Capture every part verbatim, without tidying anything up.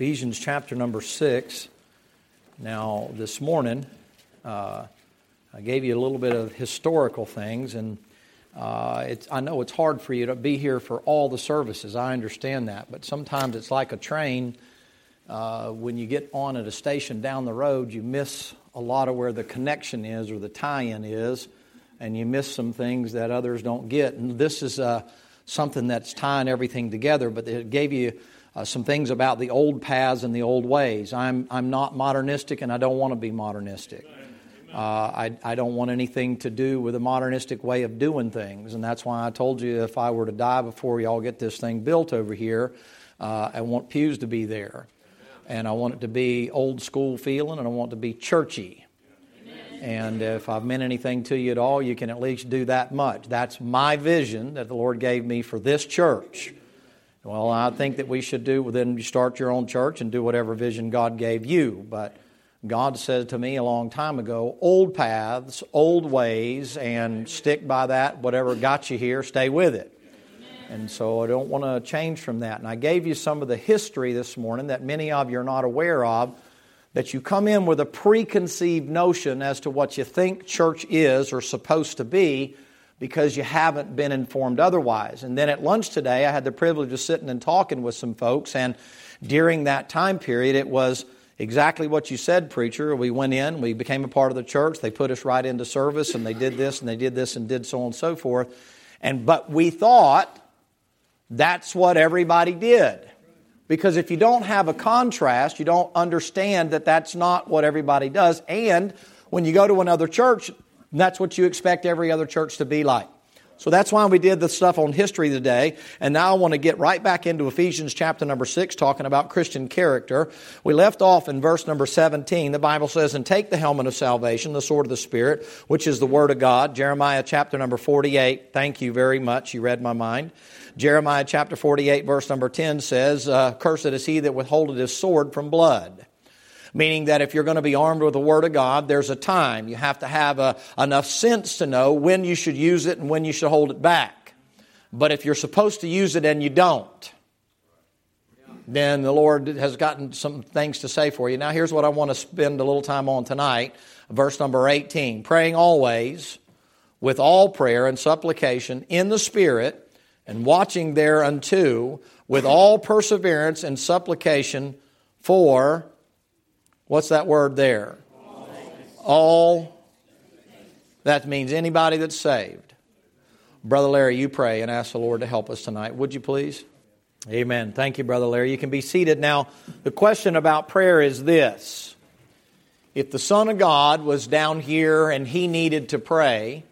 Ephesians chapter number six. Now, this morning, uh, I gave you a little bit of historical things, and uh, it's, I know it's hard for you to be here for all the services. I understand that, but sometimes it's like a train. Uh, when you get on at a station down the road, you miss a lot of where the connection is or the tie-in is, and you miss some things that others don't get. And this is uh, something that's tying everything together, but it gave you Uh, some things about the old paths and the old ways. I'm I'm not modernistic, and I don't want to be modernistic. Uh, I I don't want anything to do with a modernistic way of doing things, and that's why I told you if I were to die before y'all get this thing built over here, uh, I want pews to be there, and I want it to be old school feeling, and I want it to be churchy. And if I've meant anything to you at all, you can at least do that much. That's my vision that the Lord gave me for this church. Well, I think that we should do, well, then you start your own church and do whatever vision God gave you. But God said to me a long time ago, old paths, old ways, and stick by that. Whatever got you here, stay with it. And so I don't want to change from that. And I gave you some of the history this morning that many of you are not aware of, that you come in with a preconceived notion as to what you think church is or supposed to be, because you haven't been informed otherwise. And then at lunch today, I had the privilege of sitting and talking with some folks, and during that time period, it was exactly what you said, preacher. We went in, we became a part of the church, they put us right into service, and they did this, and they did this, and did so on and so forth. And but we thought that's what everybody did. Because if you don't have a contrast, you don't understand that that's not what everybody does. And when you go to another church, that's what you expect every other church to be like. So that's why we did the stuff on history today. And now I want to get right back into Ephesians chapter number six, talking about Christian character. We left off in verse number seventeen. The Bible says, "And take the helmet of salvation, the sword of the Spirit, which is the Word of God." Jeremiah chapter number forty-eight. Thank you very much. You read my mind. Jeremiah chapter forty-eight, verse number ten says, uh, "Cursed is he that withholdeth his sword from blood." Meaning that if you're going to be armed with the Word of God, there's a time. You have to have a, enough sense to know when you should use it and when you should hold it back. But if you're supposed to use it and you don't, then the Lord has gotten some things to say for you. Now here's what I want to spend a little time on tonight. Verse number eighteen. "Praying always with all prayer and supplication in the Spirit, and watching thereunto with all perseverance and supplication for..." What's that word there? All. All. That means anybody that's saved. Brother Larry, you pray and ask the Lord to help us tonight. Would you please? Amen. Thank you, Brother Larry. You can be seated. Now, the question about prayer is this. If the Son of God was down here and He needed to pray,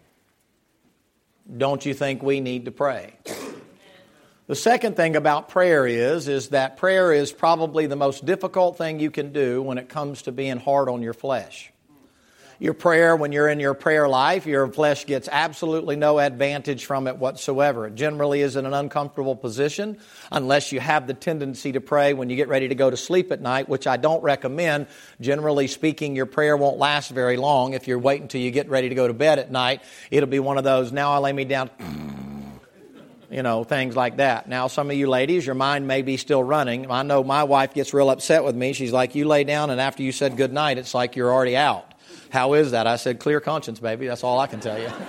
don't you think we need to pray? The second thing about prayer is, is that prayer is probably the most difficult thing you can do when it comes to being hard on your flesh. Your prayer, when you're in your prayer life, your flesh gets absolutely no advantage from it whatsoever. It generally is in an uncomfortable position unless you have the tendency to pray when you get ready to go to sleep at night, which I don't recommend. Generally speaking, your prayer won't last very long. If you're waiting until you get ready to go to bed at night, it'll be one of those, "Now I lay me down," you know, things like that. Now, some of you ladies, your mind may be still running. I know my wife gets real upset with me. She's like, "You lay down, and after you said good night, it's like you're already out." How is that? I said, "Clear conscience, baby. That's all I can tell you."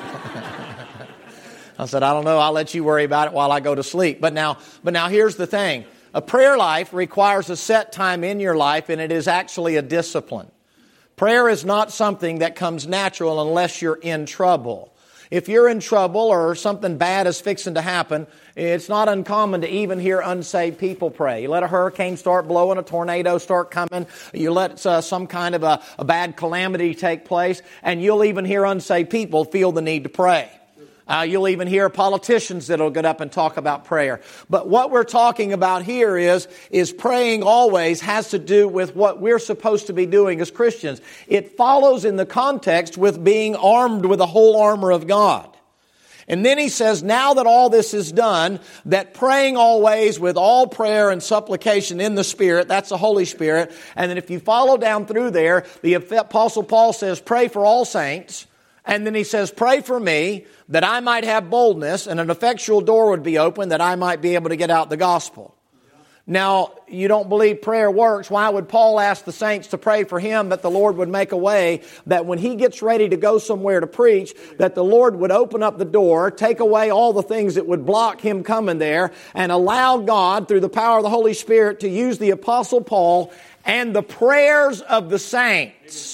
I said, "I don't know. I'll let you worry about it while I go to sleep." But now, but now here's the thing. A prayer life requires a set time in your life, and it is actually a discipline. Prayer is not something that comes natural unless you're in trouble. If you're in trouble or something bad is fixing to happen, it's not uncommon to even hear unsaved people pray. You let a hurricane start blowing, a tornado start coming, you let uh, some kind of a, a bad calamity take place, and you'll even hear unsaved people feel the need to pray. Uh, you'll even hear politicians that'll get up and talk about prayer. But what we're talking about here is, is praying always has to do with what we're supposed to be doing as Christians. It follows in the context with being armed with the whole armor of God. And then he says, now that all this is done, that praying always with all prayer and supplication in the Spirit, that's the Holy Spirit. And then if you follow down through there, the Apostle Paul says, pray for all saints. And then he says, pray for me that I might have boldness and an effectual door would be open that I might be able to get out the gospel. Now, you don't believe prayer works. Why would Paul ask the saints to pray for him that the Lord would make a way, that when he gets ready to go somewhere to preach, that the Lord would open up the door, take away all the things that would block him coming there, and allow God, through the power of the Holy Spirit, to use the Apostle Paul and the prayers of the saints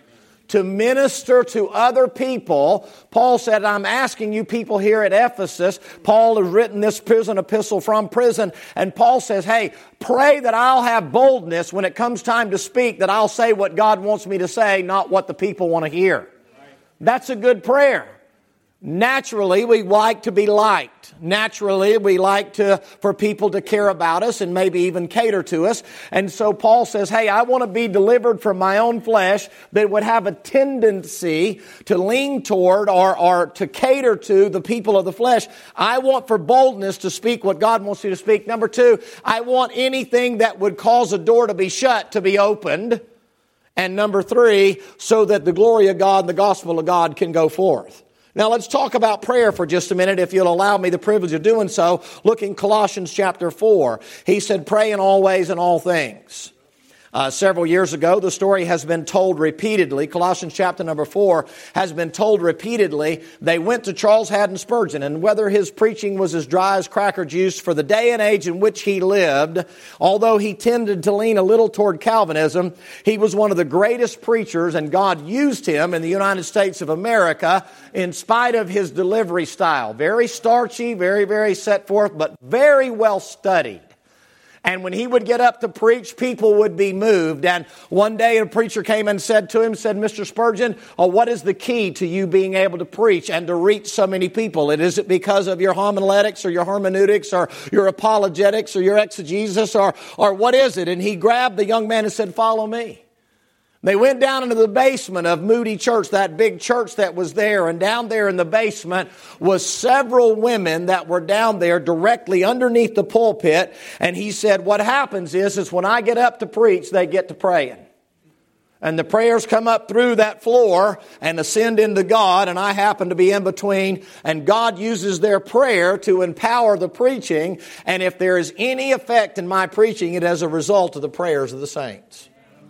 to minister to other people. Paul said, I'm asking you people here at Ephesus. Paul has written this prison epistle from prison. And Paul says, hey, pray that I'll have boldness when it comes time to speak, that I'll say what God wants me to say, not what the people want to hear. That's a good prayer. Naturally, we like to be liked. Naturally, we like to for people to care about us and maybe even cater to us. And so Paul says, hey, I want to be delivered from my own flesh that would have a tendency to lean toward or, or to cater to the people of the flesh. I want for boldness to speak what God wants you to speak. Number two, I want anything that would cause a door to be shut to be opened. And number three, so that the glory of God and the gospel of God can go forth. Now let's talk about prayer for just a minute, if you'll allow me the privilege of doing so. Look in Colossians chapter four. He said, pray in all ways and all things. Uh, several years ago, the story has been told repeatedly. Colossians chapter number four has been told repeatedly. They went to Charles Haddon Spurgeon, and whether his preaching was as dry as cracker juice for the day and age in which he lived, although he tended to lean a little toward Calvinism, he was one of the greatest preachers, and God used him in the United States of America in spite of his delivery style. Very starchy, very, very set forth, but very well studied. And when he would get up to preach, people would be moved. And one day a preacher came and said to him, said, Mister Spurgeon, oh, what is the key to you being able to preach and to reach so many people? And is it because of your homiletics or your hermeneutics or your apologetics or your exegesis or, or what is it? And he grabbed the young man and said, follow me. They went down into the basement of Moody Church, that big church that was there. And down there in the basement was several women that were down there directly underneath the pulpit. And he said, what happens is, is when I get up to preach, they get to praying. And the prayers come up through that floor and ascend into God. And I happen to be in between. And God uses their prayer to empower the preaching. And if there is any effect in my preaching, it is a result of the prayers of the saints.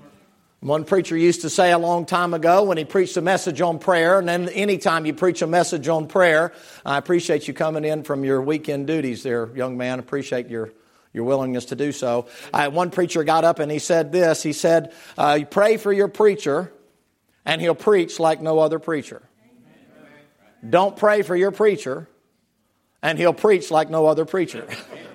One preacher used to say a long time ago when he preached a message on prayer, and then anytime you preach a message on prayer, I appreciate you coming in from your weekend duties there, young man. I appreciate your, your willingness to do so. I, one preacher got up and he said this. He said, uh, you pray for your preacher, and he'll preach like no other preacher. Don't pray for your preacher, and he'll preach like no other preacher.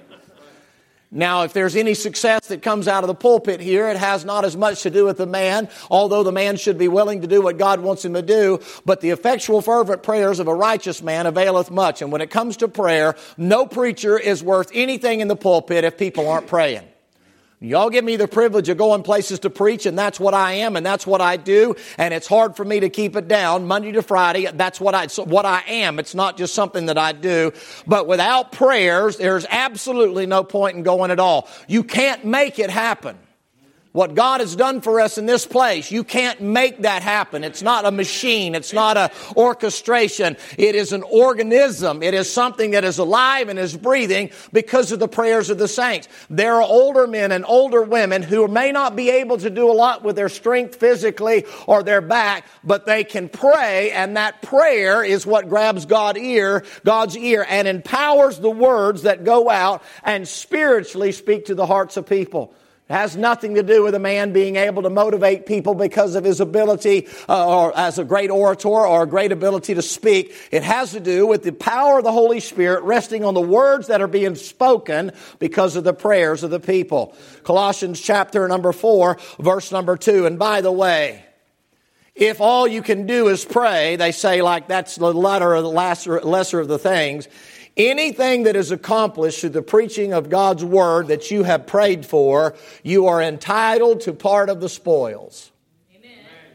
Now, if there's any success that comes out of the pulpit here, it has not as much to do with the man, although the man should be willing to do what God wants him to do. But the effectual fervent prayers of a righteous man availeth much. And when it comes to prayer, no preacher is worth anything in the pulpit if people aren't praying. Y'all give me the privilege of going places to preach, and that's what I am, and that's what I do, and it's hard for me to keep it down. Monday to Friday, that's what I, what I am. It's not just something that I do. But without prayers, there's absolutely no point in going at all. You can't make it happen. What God has done for us in this place, you can't make that happen. It's not a machine. It's not an orchestration. It is an organism. It is something that is alive and is breathing because of the prayers of the saints. There are older men and older women who may not be able to do a lot with their strength physically or their back, but they can pray, and that prayer is what grabs God's ear, God's ear and empowers the words that go out and spiritually speak to the hearts of people. It has nothing to do with a man being able to motivate people because of his ability uh, or as a great orator or a great ability to speak. It has to do with the power of the Holy Spirit resting on the words that are being spoken because of the prayers of the people. Colossians chapter number four, verse number two. And by the way, if all you can do is pray, they say like that's the letter of the lesser, lesser of the things. Anything that is accomplished through the preaching of God's word that you have prayed for, you are entitled to part of the spoils. Amen.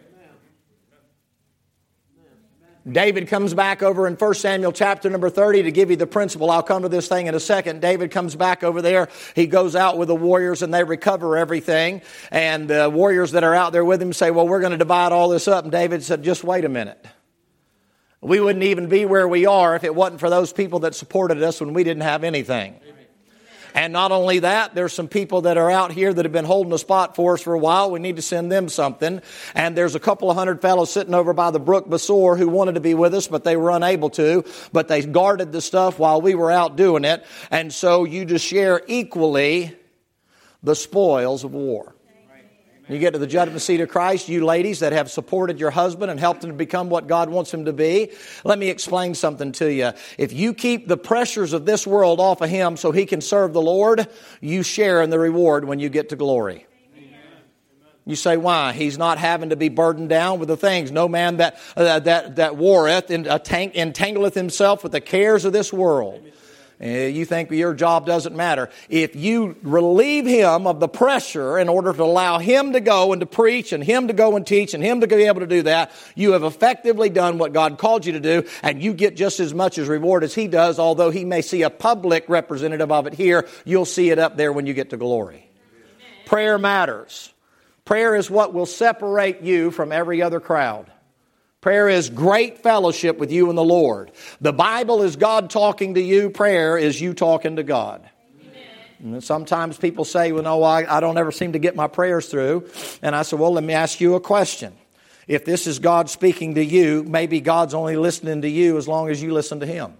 David comes back over in First Samuel chapter number thirty to give you the principle. I'll come to this thing in a second. David comes back over there. He goes out with the warriors and they recover everything. And the warriors that are out there with him say, well, we're going to divide all this up. And David said, just wait a minute. We wouldn't even be where we are if it wasn't for those people that supported us when we didn't have anything. And not only that, there's some people that are out here that have been holding a spot for us for a while. We need to send them something. And there's a couple of hundred fellows sitting over by the brook Besor who wanted to be with us, but they were unable to. But they guarded the stuff while we were out doing it. And so you just share equally the spoils of war. You get to the judgment seat of Christ, you ladies that have supported your husband and helped him to become what God wants him to be. Let me explain something to you. If you keep the pressures of this world off of him so he can serve the Lord, you share in the reward when you get to glory. You say, why? He's not having to be burdened down with the things. No man that uh, that that warreth and entangleth himself with the cares of this world. You think your job doesn't matter. If you relieve him of the pressure in order to allow him to go and to preach and him to go and teach and him to be able to do that, you have effectively done what God called you to do, and you get just as much as reward as he does. Although he may see a public representative of it here, you'll see it up there when you get to glory. Amen. Prayer matters. Prayer is what will separate you from every other crowd. Prayer is great fellowship with you and the Lord. The Bible is God talking to you. Prayer is you talking to God. And sometimes people say, well, no, I, I don't ever seem to get my prayers through. And I said, well, let me ask you a question. If this is God speaking to you, maybe God's only listening to you as long as you listen to Him.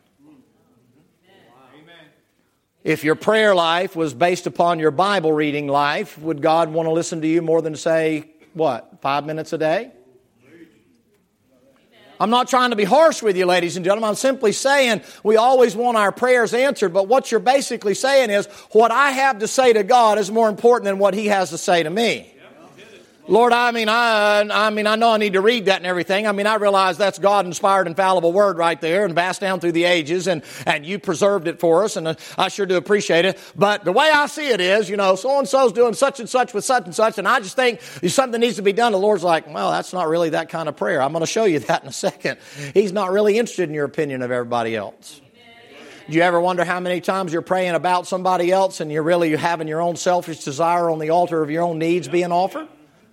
If your prayer life was based upon your Bible reading life, would God want to listen to you more than, say, what, five minutes a day? I'm not trying to be harsh with you, ladies and gentlemen. I'm simply saying we always want our prayers answered, but what you're basically saying is what I have to say to God is more important than what He has to say to me. Lord, I mean, I, I mean, I know I need to read that and everything. I mean, I realize that's God-inspired, infallible word right there and passed down through the ages, and, and you preserved it for us, and uh, I sure do appreciate it. But the way I see it is, you know, so-and-so's doing such and such with such and such, and I just think something needs to be done. The Lord's like, well, that's not really that kind of prayer. I'm going to show you that in a second. He's not really interested in your opinion of everybody else. Do you ever wonder how many times you're praying about somebody else and you're really having your own selfish desire on the altar of your own needs being offered?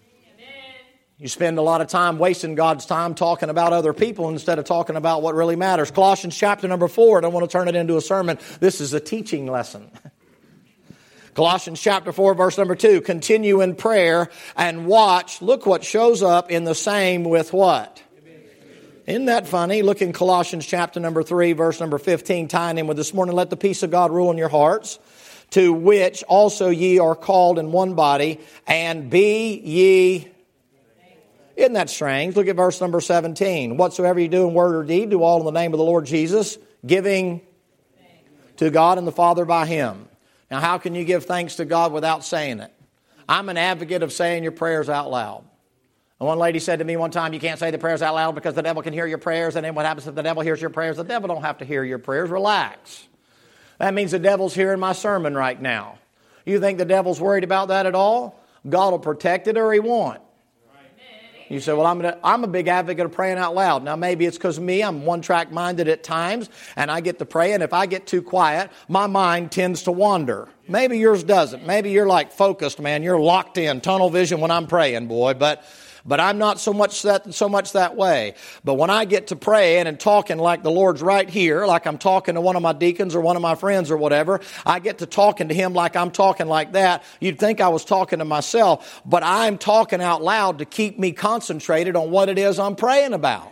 You spend a lot of time wasting God's time talking about other people instead of talking about what really matters. Colossians chapter number four, I don't want to turn it into a sermon. This is a teaching lesson. Colossians chapter four, verse number two, continue in prayer and watch. Look what shows up in the same with what? Isn't that funny? Look in Colossians chapter number three, verse number fifteen, tying in with this morning. Let the peace of God rule in your hearts, to which also ye are called in one body, and be ye... Isn't that strange? Look at verse number seventeen. Whatsoever you do in word or deed, do all in the name of the Lord Jesus, giving to God and the Father by Him. Now, how can you give thanks to God without saying it? I'm an advocate of saying your prayers out loud. And one lady said to me one time, you can't say the prayers out loud because the devil can hear your prayers. And then what happens if the devil hears your prayers? The devil don't have to hear your prayers. Relax. That means the devil's hearing my sermon right now. You think the devil's worried about that at all? God will protect it or He won't. You say, well, I'm, gonna, I'm a big advocate of praying out loud. Now, maybe it's because of me. I'm one-track minded at times, and I get to pray, and if I get too quiet, my mind tends to wander. Maybe yours doesn't. Maybe you're like focused, man. You're locked in, tunnel vision when I'm praying, boy. But but I'm not so much that so much that way. But when I get to praying and talking like the Lord's right here, like I'm talking to one of my deacons or one of my friends or whatever, I get to talking to Him like I'm talking like that. You'd think I was talking to myself, but I'm talking out loud to keep me concentrated on what it is I'm praying about.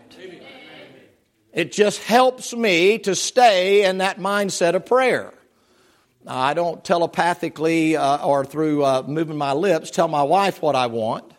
It just helps me to stay in that mindset of prayer. I don't telepathically uh, or through uh, moving my lips tell my wife what I want.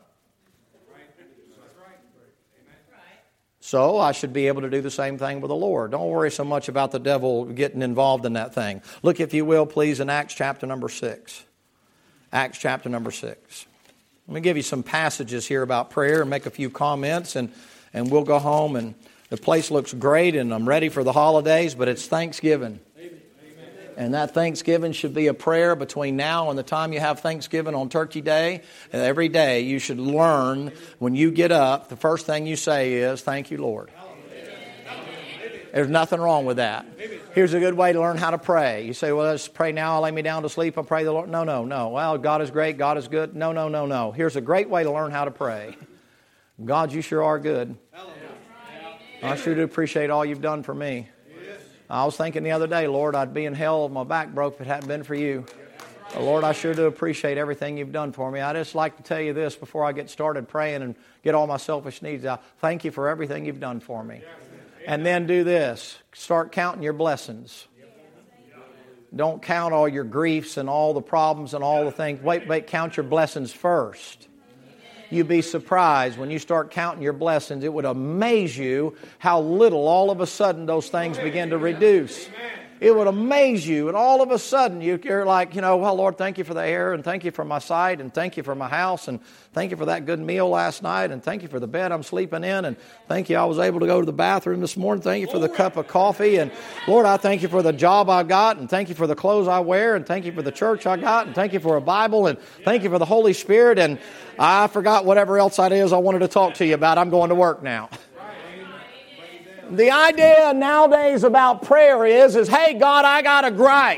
So I should be able to do the same thing with the Lord. Don't worry so much about the devil getting involved in that thing. Look, if you will, please, in Acts chapter number six. Acts chapter number six. Let me give you some passages here about prayer and make a few comments, and, and we'll go home. And the place looks great, and I'm ready for the holidays, but it's Thanksgiving. And that Thanksgiving should be a prayer between now and the time you have Thanksgiving on Turkey Day. And every day you should learn, when you get up, the first thing you say is, thank you, Lord. There's nothing wrong with that. Here's a good way to learn how to pray. You say, well, let's pray now. I'll lay me down to sleep. I'll pray the Lord. No, no, no. Well, God is great. God is good. No, no, no, no. Here's a great way to learn how to pray. God, you sure are good. I sure do appreciate all you've done for me. I was thinking the other day, Lord, I'd be in hell if my back broke if it hadn't been for you. But Lord, I sure do appreciate everything you've done for me. I just like to tell you this before I get started praying and get all my selfish needs out. Thank you for everything you've done for me. And then do this. Start counting your blessings. Don't count all your griefs and all the problems and all the things. Wait, wait, count your blessings first. You'd be surprised when you start counting your blessings. It would amaze you how little all of a sudden those things begin to reduce. It would amaze you, and all of a sudden you're like, you know, well, Lord, thank you for the air, and thank you for my sight, and thank you for my house, and thank you for that good meal last night, and thank you for the bed I'm sleeping in, and thank you I was able to go to the bathroom this morning. Thank you for the cup of coffee, and Lord, I thank you for the job I got, and thank you for the clothes I wear, and thank you for the church I got, and thank you for a Bible, and thank you for the Holy Spirit, and I forgot whatever else that is I wanted to talk to you about. I'm going to work now. The idea nowadays about prayer is, is hey, God, I got a gripe.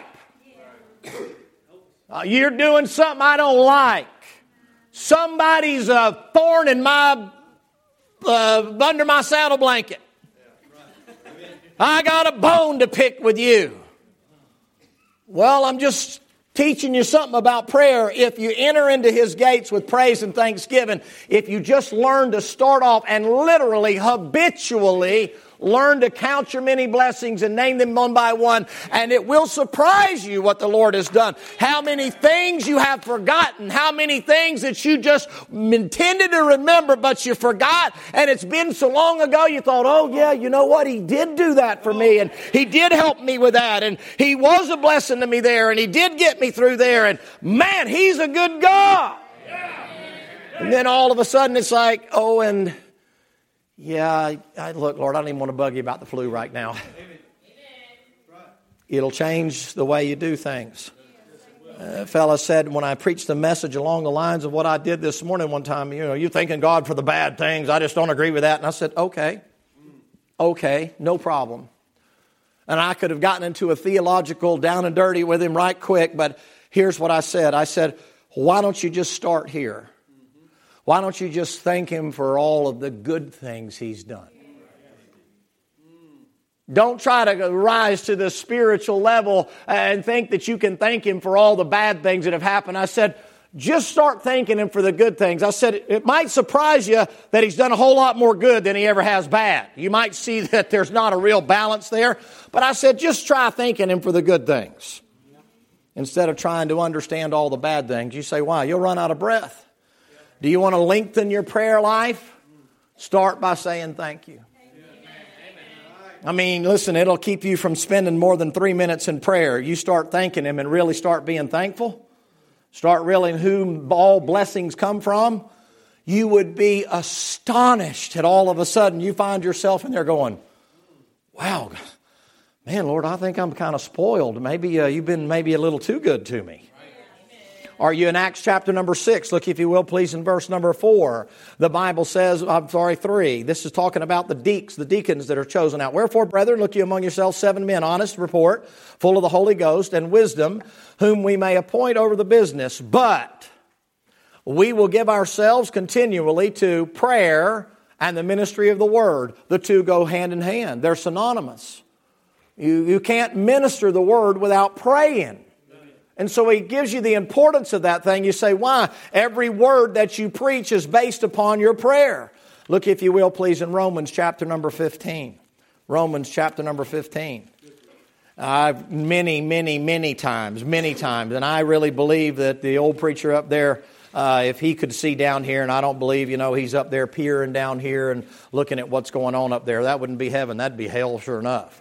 Uh, you're doing something I don't like. Somebody's a thorn in my, uh, under my saddle blanket. I got a bone to pick with you. Well, I'm just teaching you something about prayer. If you enter into His gates with praise and thanksgiving, if you just learn to start off and literally, habitually learn to count your many blessings and name them one by one, and it will surprise you what the Lord has done. How many things you have forgotten. How many things that you just intended to remember, but you forgot. And it's been so long ago you thought, oh yeah, you know what? He did do that for me. And He did help me with that. And He was a blessing to me there. And He did get me through there. And man, He's a good God. And then all of a sudden it's like, oh, and yeah, I, I, look, Lord, I don't even want to bug you about the flu right now. It'll change the way you do things. A fella said when I preached a message along the lines of what I did this morning one time, you know, you thanking God for the bad things. I just don't agree with that. And I said, okay, okay, no problem. And I could have gotten into a theological down and dirty with him right quick, but here's what I said. I said, why don't you just start here? Why don't you just thank Him for all of the good things He's done? Don't try to rise to the spiritual level and think that you can thank Him for all the bad things that have happened. I said, just start thanking Him for the good things. I said, it might surprise you that He's done a whole lot more good than He ever has bad. You might see that there's not a real balance there. But I said, just try thanking Him for the good things instead of trying to understand all the bad things. You say, why? You'll run out of breath. Do you want to lengthen your prayer life? Start by saying thank you. I mean, listen, it'll keep you from spending more than three minutes in prayer. You start thanking Him and really start being thankful. Start realizing whom all blessings come from. You would be astonished at all of a sudden you find yourself in there going, wow, man, Lord, I think I'm kind of spoiled. Maybe uh, you've been maybe a little too good to me. Are you in Acts chapter number six? Look, if you will, please, in verse number four. The Bible says, I'm sorry, three. This is talking about the deacons, the deacons that are chosen out. Wherefore, brethren, look you among yourselves seven men, honest report, full of the Holy Ghost and wisdom, whom we may appoint over the business. But we will give ourselves continually to prayer and the ministry of the word. The two go hand in hand. They're synonymous. You, you can't minister the word without praying. And so He gives you the importance of that thing. You say, why? Every word that you preach is based upon your prayer. Look, if you will, please, in Romans chapter number fifteen. Romans chapter number fifteen. I've many, many, many times, many times, and I really believe that the old preacher up there, uh, if he could see down here, and I don't believe, you know, he's up there peering down here and looking at what's going on up there. That wouldn't be heaven. That'd be hell, sure enough.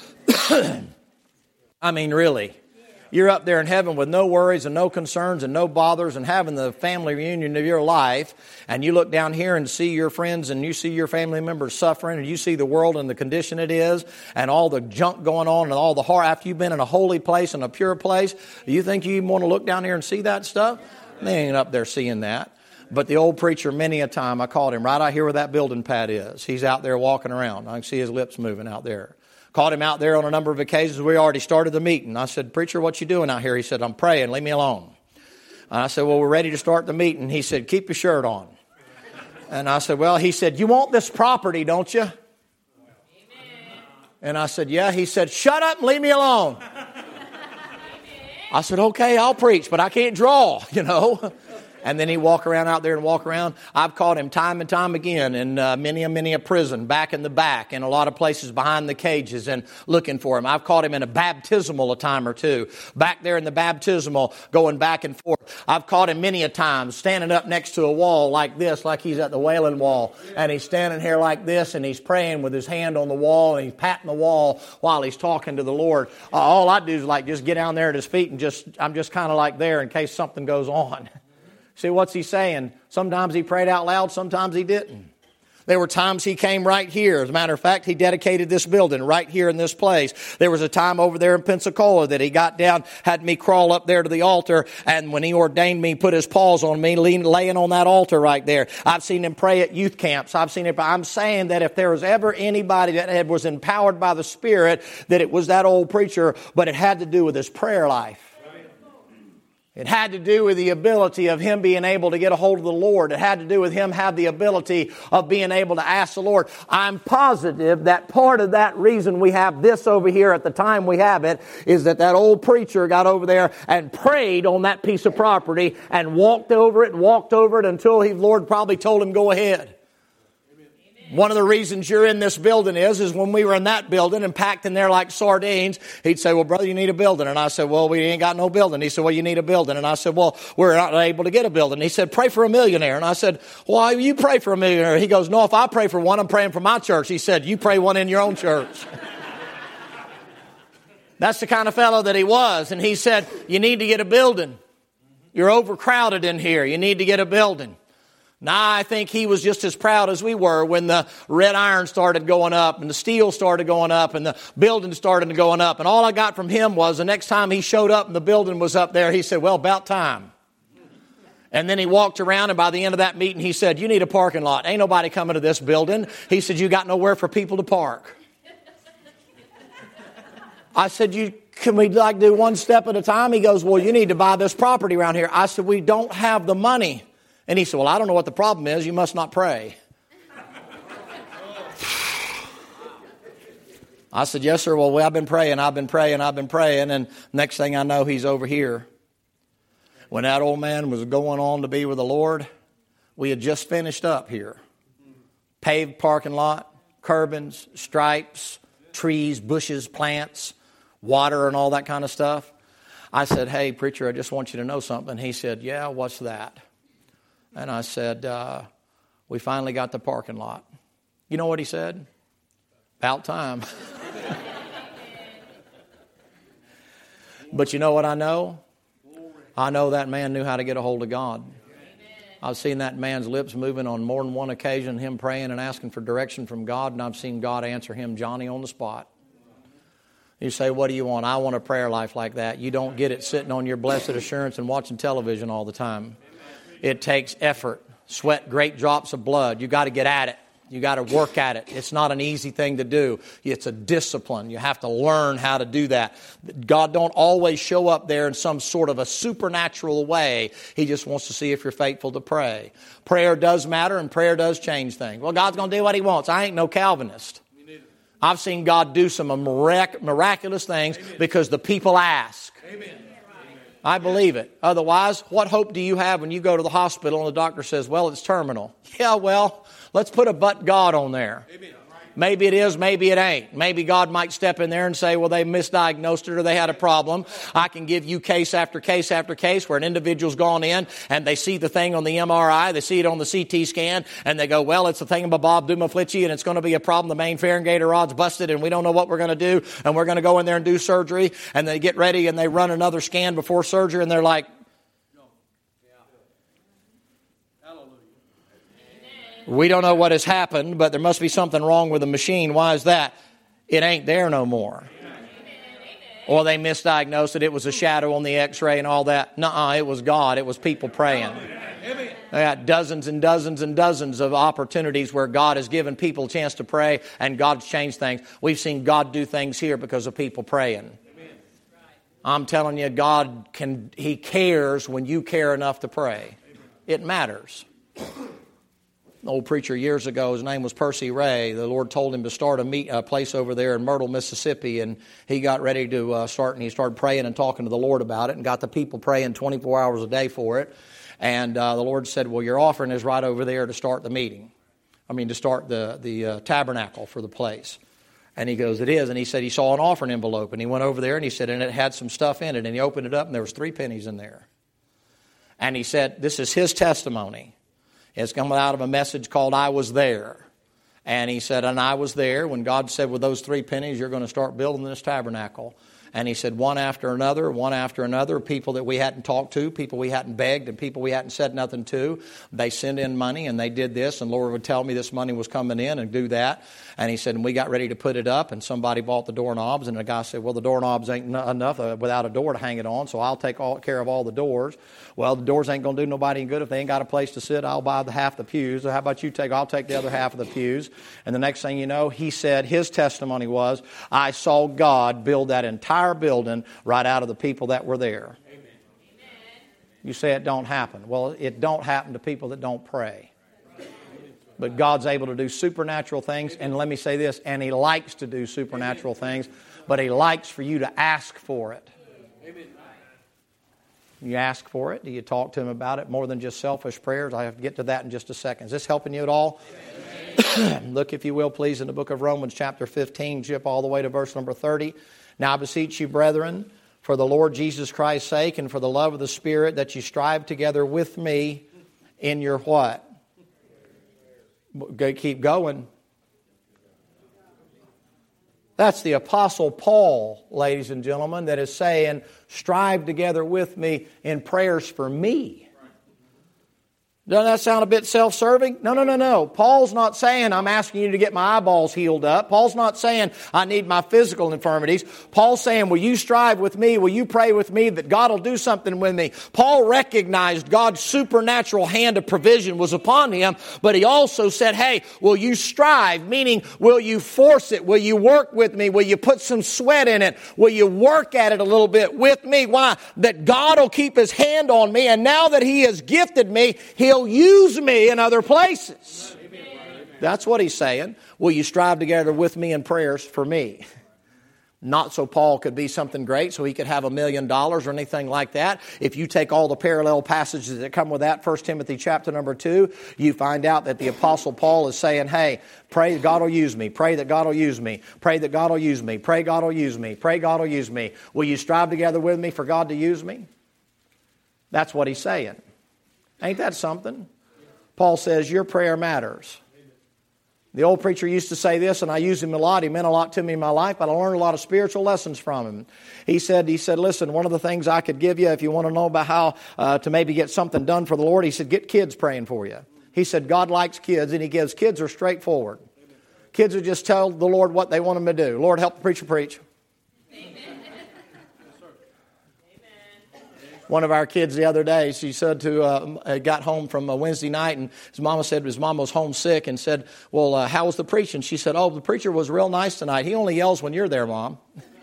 I mean, really. You're up there in heaven with no worries and no concerns and no bothers and having the family reunion of your life. And you look down here and see your friends and you see your family members suffering and you see the world and the condition it is and all the junk going on and all the horror. After you've been in a holy place and a pure place, do you think you even want to look down here and see that stuff? They ain't up there seeing that. But the old preacher, many a time, I called him right out here where that building pad is. He's out there walking around. I can see his lips moving out there. Caught him out there on a number of occasions. We already started the meeting. I said, preacher, what you doing out here? He said, I'm praying. Leave me alone. And I said, well, we're ready to start the meeting. He said, keep your shirt on. And I said, well, he said, you want this property, don't you? Amen. And I said, yeah. He said, shut up and leave me alone. I said, okay, I'll preach, but I can't draw, you know. And then he walk around out there and walk around. I've caught him time and time again in uh, many a, many a prison, back in the back, in a lot of places behind the cages and looking for him. I've caught him in a baptismal a time or two, back there in the baptismal going back and forth. I've caught him many a time standing up next to a wall like this, like he's at the Wailing Wall. And he's standing here like this and he's praying with his hand on the wall and he's patting the wall while he's talking to the Lord. Uh, all I do is like just get down there at his feet and just, I'm just kind of like there in case something goes on. See, what's he saying? Sometimes he prayed out loud, sometimes he didn't. There were times he came right here. As a matter of fact, he dedicated this building right here in this place. There was a time over there in Pensacola that he got down, had me crawl up there to the altar, and when he ordained me, put his paws on me, lean, laying on that altar right there. I've seen him pray at youth camps. I've seen it. I'm saying that if there was ever anybody that was empowered by the Spirit, that it was that old preacher, but it had to do with his prayer life. It had to do with the ability of him being able to get a hold of the Lord. It had to do with him have the ability of being able to ask the Lord. I'm positive that part of that reason we have this over here at the time we have it is that that old preacher got over there and prayed on that piece of property and walked over it and walked over it until the Lord probably told him, go ahead. One of the reasons you're in this building is, is when we were in that building and packed in there like sardines, he'd say, well, brother, you need a building. And I said, well, we ain't got no building. He said, well, you need a building. And I said, well, we're not able to get a building. He said, pray for a millionaire. And I said, why you pray for a millionaire? He goes, no, if I pray for one, I'm praying for my church. He said, you pray one in your own church. That's the kind of fellow that he was. And he said, you need to get a building. You're overcrowded in here. You need to get a building. Now, I think he was just as proud as we were when the red iron started going up and the steel started going up and the building started going up. And all I got from him was the next time he showed up and the building was up there, he said, well, about time. And then he walked around, and by the end of that meeting, he said, you need a parking lot. Ain't nobody coming to this building. He said, you got nowhere for people to park. I said, you can we like do one step at a time? He goes, well, you need to buy this property around here. I said, we don't have the money. And he said, well, I don't know what the problem is. You must not pray. I said, yes, sir. Well, I've been praying, I've been praying, I've been praying. And next thing I know, he's over here. When that old man was going on to be with the Lord, we had just finished up here. Paved parking lot, curbings, stripes, trees, bushes, plants, water, and all that kind of stuff. I said, hey, preacher, I just want you to know something. He said, yeah, what's that? And I said, uh, we finally got the parking lot. You know what he said? About time. But you know what I know? I know that man knew how to get a hold of God. I've seen that man's lips moving on more than one occasion, him praying and asking for direction from God, and I've seen God answer him, Johnny, on the spot. You say, what do you want? I want a prayer life like that. You don't get it sitting on your blessed assurance and watching television all the time. It takes effort, sweat, great drops of blood. You got to get at it. You got to work at it. It's not an easy thing to do. It's a discipline. You have to learn how to do that. God don't always show up there in some sort of a supernatural way. He just wants to see if you're faithful to pray. Prayer does matter, and prayer does change things. Well, God's going to do what He wants. I ain't no Calvinist. I've seen God do some mirac- miraculous things because the people ask. Amen. I believe it. Otherwise, what hope do you have when you go to the hospital and the doctor says, well, it's terminal? Yeah, well, let's put a but God on there. Amen. Maybe it is, maybe it ain't. Maybe God might step in there and say, well, they misdiagnosed it or they had a problem. I can give you case after case after case where an individual's gone in and they see the thing on the M R I, they see it on the C T scan, and they go, well, it's a thingamabob dumaflitchy and it's going to be a problem. The main pharyngator rod's busted and we don't know what we're going to do, and we're going to go in there and do surgery. And they get ready and they run another scan before surgery and they're like, we don't know what has happened, but there must be something wrong with the machine. Why is that? It ain't there no more. Amen. Or they misdiagnosed it. It was a shadow on the x-ray and all that. Nuh-uh, it was God. It was people praying. Amen. They got dozens and dozens and dozens of opportunities where God has given people a chance to pray and God's changed things. We've seen God do things here because of people praying. Amen. I'm telling you, God can, He cares when you care enough to pray. It matters. old preacher years ago. His name was Percy Ray. The Lord told him to start a, meet, a place over there in Myrtle, Mississippi, and he got ready to uh, start, and he started praying and talking to the Lord about it, and got the people praying twenty-four hours a day for it. And uh, the Lord said, well, your offering is right over there to start the meeting. I mean, to start the, the uh, tabernacle for the place. And he goes, it is. And he said he saw an offering envelope, and he went over there, and he said, and it had some stuff in it, and he opened it up, and there was three pennies in there. And he said, this is his testimony. It's coming out of a message called I Was There. And he said, and I was there when God said, with those three pennies, you're going to start building this tabernacle. And he said, one after another, one after another, people that we hadn't talked to, people we hadn't begged, and people we hadn't said nothing to, they sent in money, and they did this, and Lord would tell me this money was coming in, and do that. And he said, and we got ready to put it up, and somebody bought the doorknobs, and the guy said, well, the doorknobs ain't n- enough uh, without a door to hang it on, so I'll take all, care of all the doors. Well, the doors ain't going to do nobody any good. If they ain't got a place to sit, I'll buy the half the pews. So how about you take, I'll take the other half of the pews. And the next thing you know, he said his testimony was, I saw God build that entire building right out of the people that were there. Amen. You say it don't happen. Well, it don't happen to people that don't pray. But God's able to do supernatural things. And let me say this, and He likes to do supernatural things, but He likes for you to ask for it. You ask for it. Do you talk to Him about it more than just selfish prayers? I have to get to that in just a second. Is this helping you at all? Look, if you will, please, in the book of Romans chapter fifteen, jump all the way to verse number thirty. Now I beseech you, brethren, for the Lord Jesus Christ's sake and for the love of the Spirit, that you strive together with me in your what? Keep going. That's the Apostle Paul, ladies and gentlemen, that is saying, strive together with me in prayers for me. Doesn't that sound a bit self-serving? No, no, no, no. Paul's not saying I'm asking you to get my eyeballs healed up. Paul's not saying I need my physical infirmities. Paul's saying, will you strive with me? Will you pray with me that God will do something with me? Paul recognized God's supernatural hand of provision was upon him, but he also said, hey, will you strive? Meaning, will you force it? Will you work with me? Will you put some sweat in it? Will you work at it a little bit with me? Why? That God will keep His hand on me, and now that He has gifted me, He'll use me in other places. Amen. That's what he's saying. Will you strive together with me in prayers for me? Not so Paul could be something great, so he could have a million dollars or anything like that. If you take all the parallel passages that come with that, First Timothy chapter number two, you find out that the Apostle Paul is saying, hey, pray that God will use me. Pray that God will use me. Pray that God will use me. Pray God will use me. Pray God will use me. Will you strive together with me for God to use me? That's what he's saying. Ain't that something? Paul says, your prayer matters. The old preacher used to say this, and I used him a lot. He meant a lot to me in my life, but I learned a lot of spiritual lessons from him. He said, he said, listen, one of the things I could give you if you want to know about how uh, to maybe get something done for the Lord, he said, get kids praying for you. He said, God likes kids, and He gives. Kids are straightforward. Kids will just tell the Lord what they want them to do. Lord, help the preacher preach. Amen. One of our kids the other day, she said to, uh, got home from a Wednesday night, and his mama said his mama was homesick, and said, well, uh, how was the preaching? She said, oh, the preacher was real nice tonight. He only yells when you're there, Mom.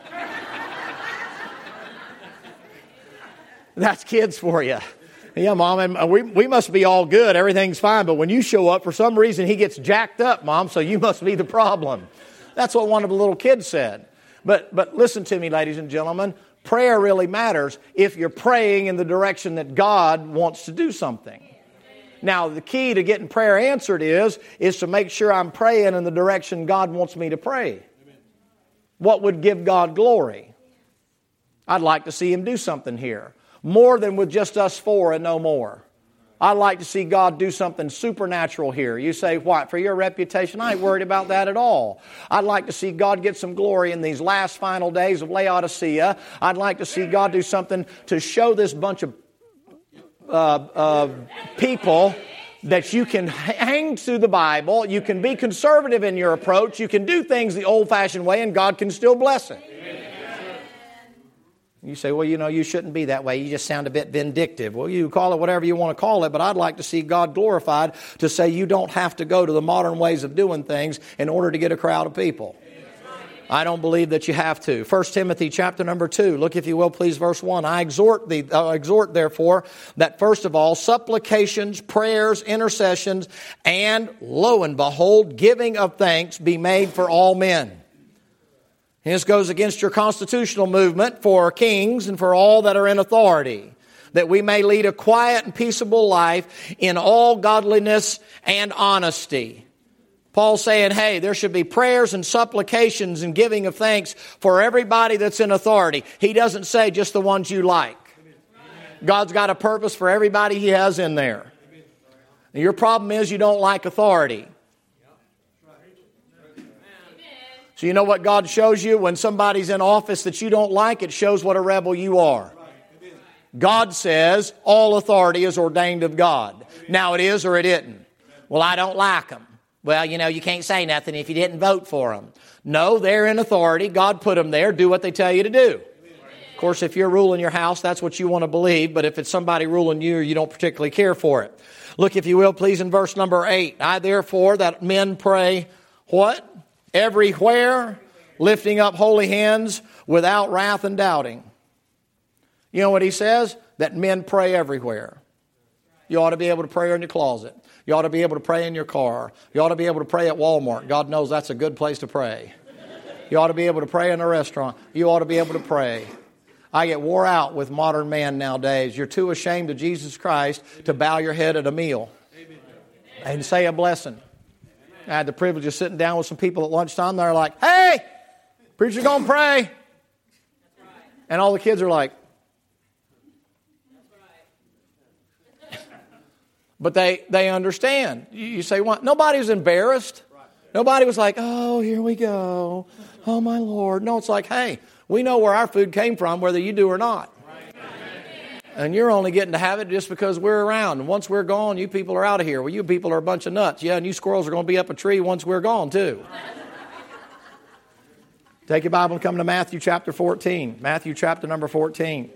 That's kids for you. Yeah, Mom, and we, we must be all good. Everything's fine. But when you show up, for some reason, he gets jacked up, Mom, so you must be the problem. That's what one of the little kids said. But but listen to me, ladies and gentlemen. Prayer really matters if you're praying in the direction that God wants to do something. Now, the key to getting prayer answered is, is to make sure I'm praying in the direction God wants me to pray. What would give God glory? I'd like to see Him do something here. More than with just us four and no more. I'd like to see God do something supernatural here. You say, what? For your reputation? I ain't worried about that at all. I'd like to see God get some glory in these last final days of Laodicea. I'd like to see God do something to show this bunch of uh, uh, people that you can hang to the Bible. You can be conservative in your approach. You can do things the old-fashioned way, and God can still bless it. You say, well, you know, you shouldn't be that way. You just sound a bit vindictive. Well, you call it whatever you want to call it, but I'd like to see God glorified to say you don't have to go to the modern ways of doing things in order to get a crowd of people. I don't believe that you have to. First Timothy chapter number two. Look, if you will, please, verse one. I exhort thee, uh, exhort therefore, that first of all, supplications, prayers, intercessions, and lo and behold, giving of thanks be made for all men. And this goes against your constitutional movement for kings and for all that are in authority, that we may lead a quiet and peaceable life in all godliness and honesty. Paul's saying, hey, there should be prayers and supplications and giving of thanks for everybody that's in authority. He doesn't say just the ones you like. God's got a purpose for everybody He has in there. And your problem is you don't like authority. So you know what God shows you? When somebody's in office that you don't like, it shows what a rebel you are. God says all authority is ordained of God. Now it is or it isn't. Well, I don't like them. Well, you know, you can't say nothing if you didn't vote for them. No, they're in authority. God put them there. Do what they tell you to do. Of course, if you're ruling your house, that's what you want to believe. But if it's somebody ruling you, you don't particularly care for it. Look, if you will, please, in verse number eight. I therefore that men pray, what? Everywhere, lifting up holy hands without wrath and doubting. You know what he says? That men pray everywhere. You ought to be able to pray in your closet. You ought to be able to pray in your car. You ought to be able to pray at Walmart. God knows that's a good place to pray. You ought to be able to pray in a restaurant. You ought to be able to pray. I get wore out with modern man nowadays. You're too ashamed of Jesus Christ to bow your head at a meal and say a blessing. I had the privilege of sitting down with some people at lunchtime. They're like, hey, preacher's going to pray. And all the kids are like, but they, they understand. You say, what? Nobody was embarrassed. Nobody was like, oh, here we go. Oh, my Lord. No, it's like, hey, we know where our food came from, whether you do or not. And you're only getting to have it just because we're around. And once we're gone, you people are out of here. Well, you people are a bunch of nuts. Yeah, and you squirrels are going to be up a tree once we're gone, too. Take your Bible and come to Matthew chapter fourteen. Matthew chapter number fourteen.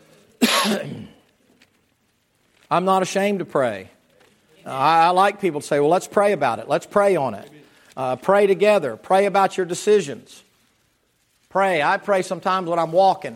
I'm not ashamed to pray. Uh, I, I like people to say, well, let's pray about it. Let's pray on it. Uh, pray together. Pray about your decisions. Pray. I pray sometimes when I'm walking.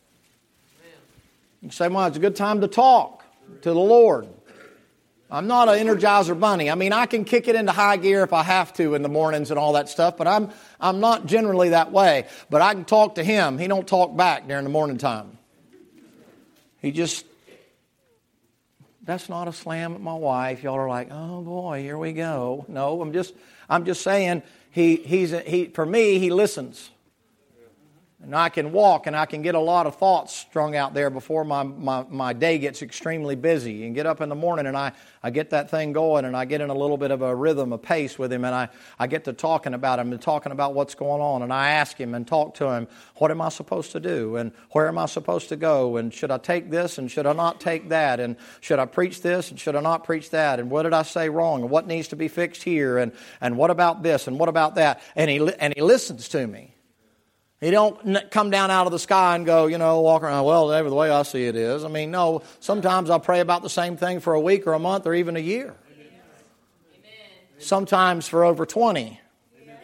You say, well, it's a good time to talk to the Lord. I'm not an Energizer bunny. I mean, I can kick it into high gear if I have to in the mornings and all that stuff, but I'm I'm not generally that way. But I can talk to Him. He don't talk back during the morning time. He just... That's not a slam at my wife. Y'all are like, oh boy, here we go. No, I'm just, I'm just saying. He, he's, he, for me, he listens, and I can walk, and I can get a lot of thoughts strung out there before my, my, my day gets extremely busy. And get up in the morning, and I, I get that thing going, and I get in a little bit of a rhythm, a pace with him, and I, I get to talking about him and talking about what's going on, and I ask him and talk to him, what am I supposed to do, and where am I supposed to go, and should I take this, and should I not take that, and should I preach this, and should I not preach that, and what did I say wrong, and what needs to be fixed here, and, and what about this, and what about that, and he and he listens to me. He don't come down out of the sky and go, you know, walk around, well, whatever the way I see it is. I mean, no, sometimes I'll pray about the same thing for a week or a month or even a year. Amen. Sometimes for over twenty. Amen.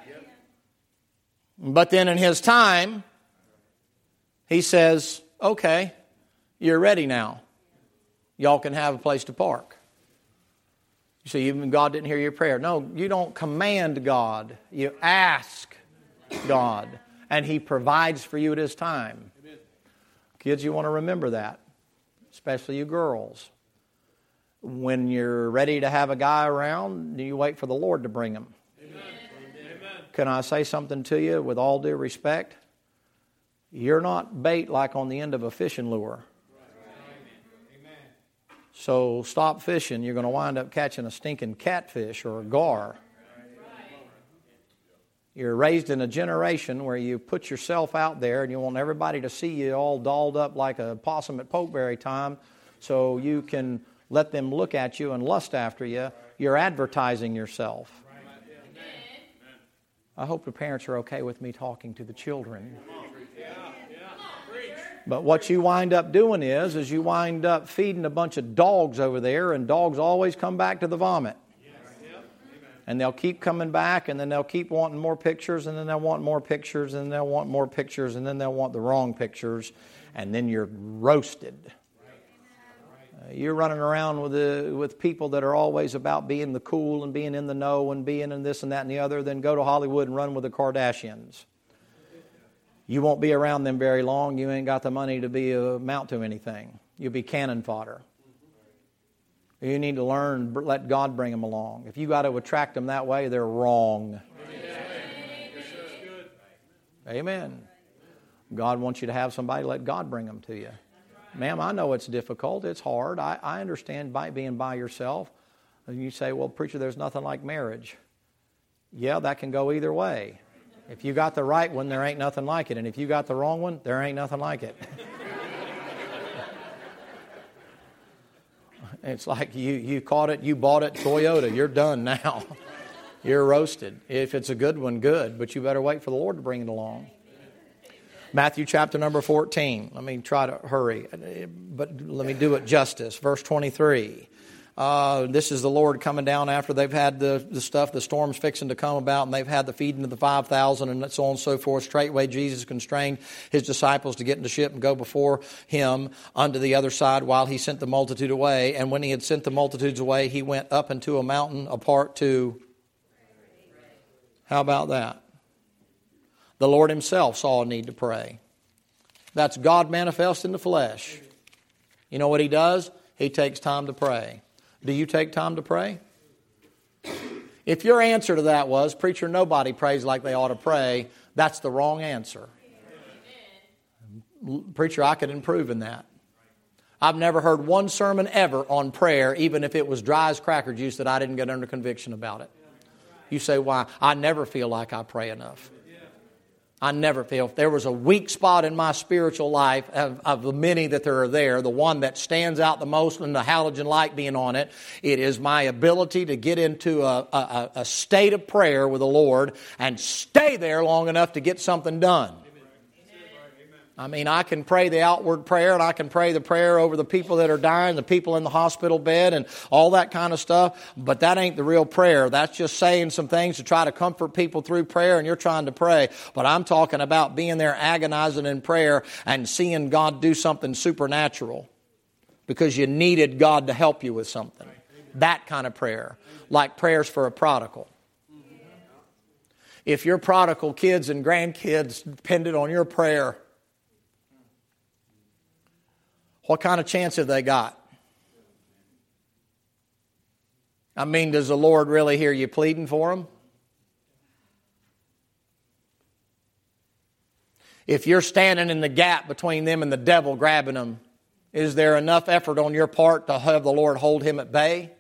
But then in His time, He says, okay, you're ready now. Y'all can have a place to park. You see, even God didn't hear your prayer. No, you don't command God. You ask God. And He provides for you at His time. Amen. Kids, you want to remember that. Especially you girls. When you're ready to have a guy around, you wait for the Lord to bring him. Amen. Can I say something to you with all due respect? You're not bait like on the end of a fishing lure. Amen. So stop fishing. You're going to wind up catching a stinking catfish or a gar. You're raised in a generation where you put yourself out there and you want everybody to see you all dolled up like a possum at pokeberry time so you can let them look at you and lust after you. You're advertising yourself. I hope the parents are okay with me talking to the children. But what you wind up doing is, is you wind up feeding a bunch of dogs over there, and dogs always come back to the vomit. And they'll keep coming back, and then they'll keep wanting more pictures, and then they'll want more pictures, and they'll want more pictures, and then they'll want the wrong pictures, and then you're roasted. Uh, you're running around with the, with people that are always about being the cool and being in the know and being in this and that and the other. Then go to Hollywood and run with the Kardashians. You won't be around them very long. You ain't got the money to be amount to anything. You'll be cannon fodder. You need to learn, let God bring them along. If you got to attract them that way, they're wrong. Amen. Amen. God wants you to have somebody, let God bring them to you. Ma'am, I know it's difficult. It's hard. I, I understand by being by yourself. And you say, well, preacher, there's nothing like marriage. Yeah, that can go either way. If you got the right one, there ain't nothing like it. And if you got the wrong one, there ain't nothing like it. It's like you, you caught it, you bought it, Toyota, you're done now. You're roasted. If it's a good one, good, but you better wait for the Lord to bring it along. Matthew chapter number fourteen. Let me try to hurry, but let me do it justice. Verse twenty-three. Uh, this is the Lord coming down after they've had the, the stuff, the storm's fixing to come about, and they've had the feeding of the five thousand and so on and so forth. Straightway Jesus constrained his disciples to get in the ship and go before him unto the other side while he sent the multitude away. And when he had sent the multitudes away, he went up into a mountain apart to... How about that? The Lord himself saw a need to pray. That's God manifest in the flesh. You know what he does? He takes time to pray. Do you take time to pray? If your answer to that was, preacher, nobody prays like they ought to pray, that's the wrong answer. Preacher, I could improve in that. I've never heard one sermon ever on prayer, even if it was dry as cracker juice, that I didn't get under conviction about it. You say, why? I never feel like I pray enough. I never feel. If there was a weak spot in my spiritual life, of, of the many that there are there, the one that stands out the most and the halogen light being on it, it is my ability to get into a, a, a state of prayer with the Lord and stay there long enough to get something done. I mean, I can pray the outward prayer, and I can pray the prayer over the people that are dying, the people in the hospital bed, and all that kind of stuff. But that ain't the real prayer. That's just saying some things to try to comfort people through prayer, and you're trying to pray. But I'm talking about being there agonizing in prayer and seeing God do something supernatural because you needed God to help you with something. That kind of prayer, like prayers for a prodigal. If your prodigal kids and grandkids depended on your prayer, what kind of chance have they got? I mean, does the Lord really hear you pleading for them? If you're standing in the gap between them and the devil grabbing them, is there enough effort on your part to have the Lord hold him at bay?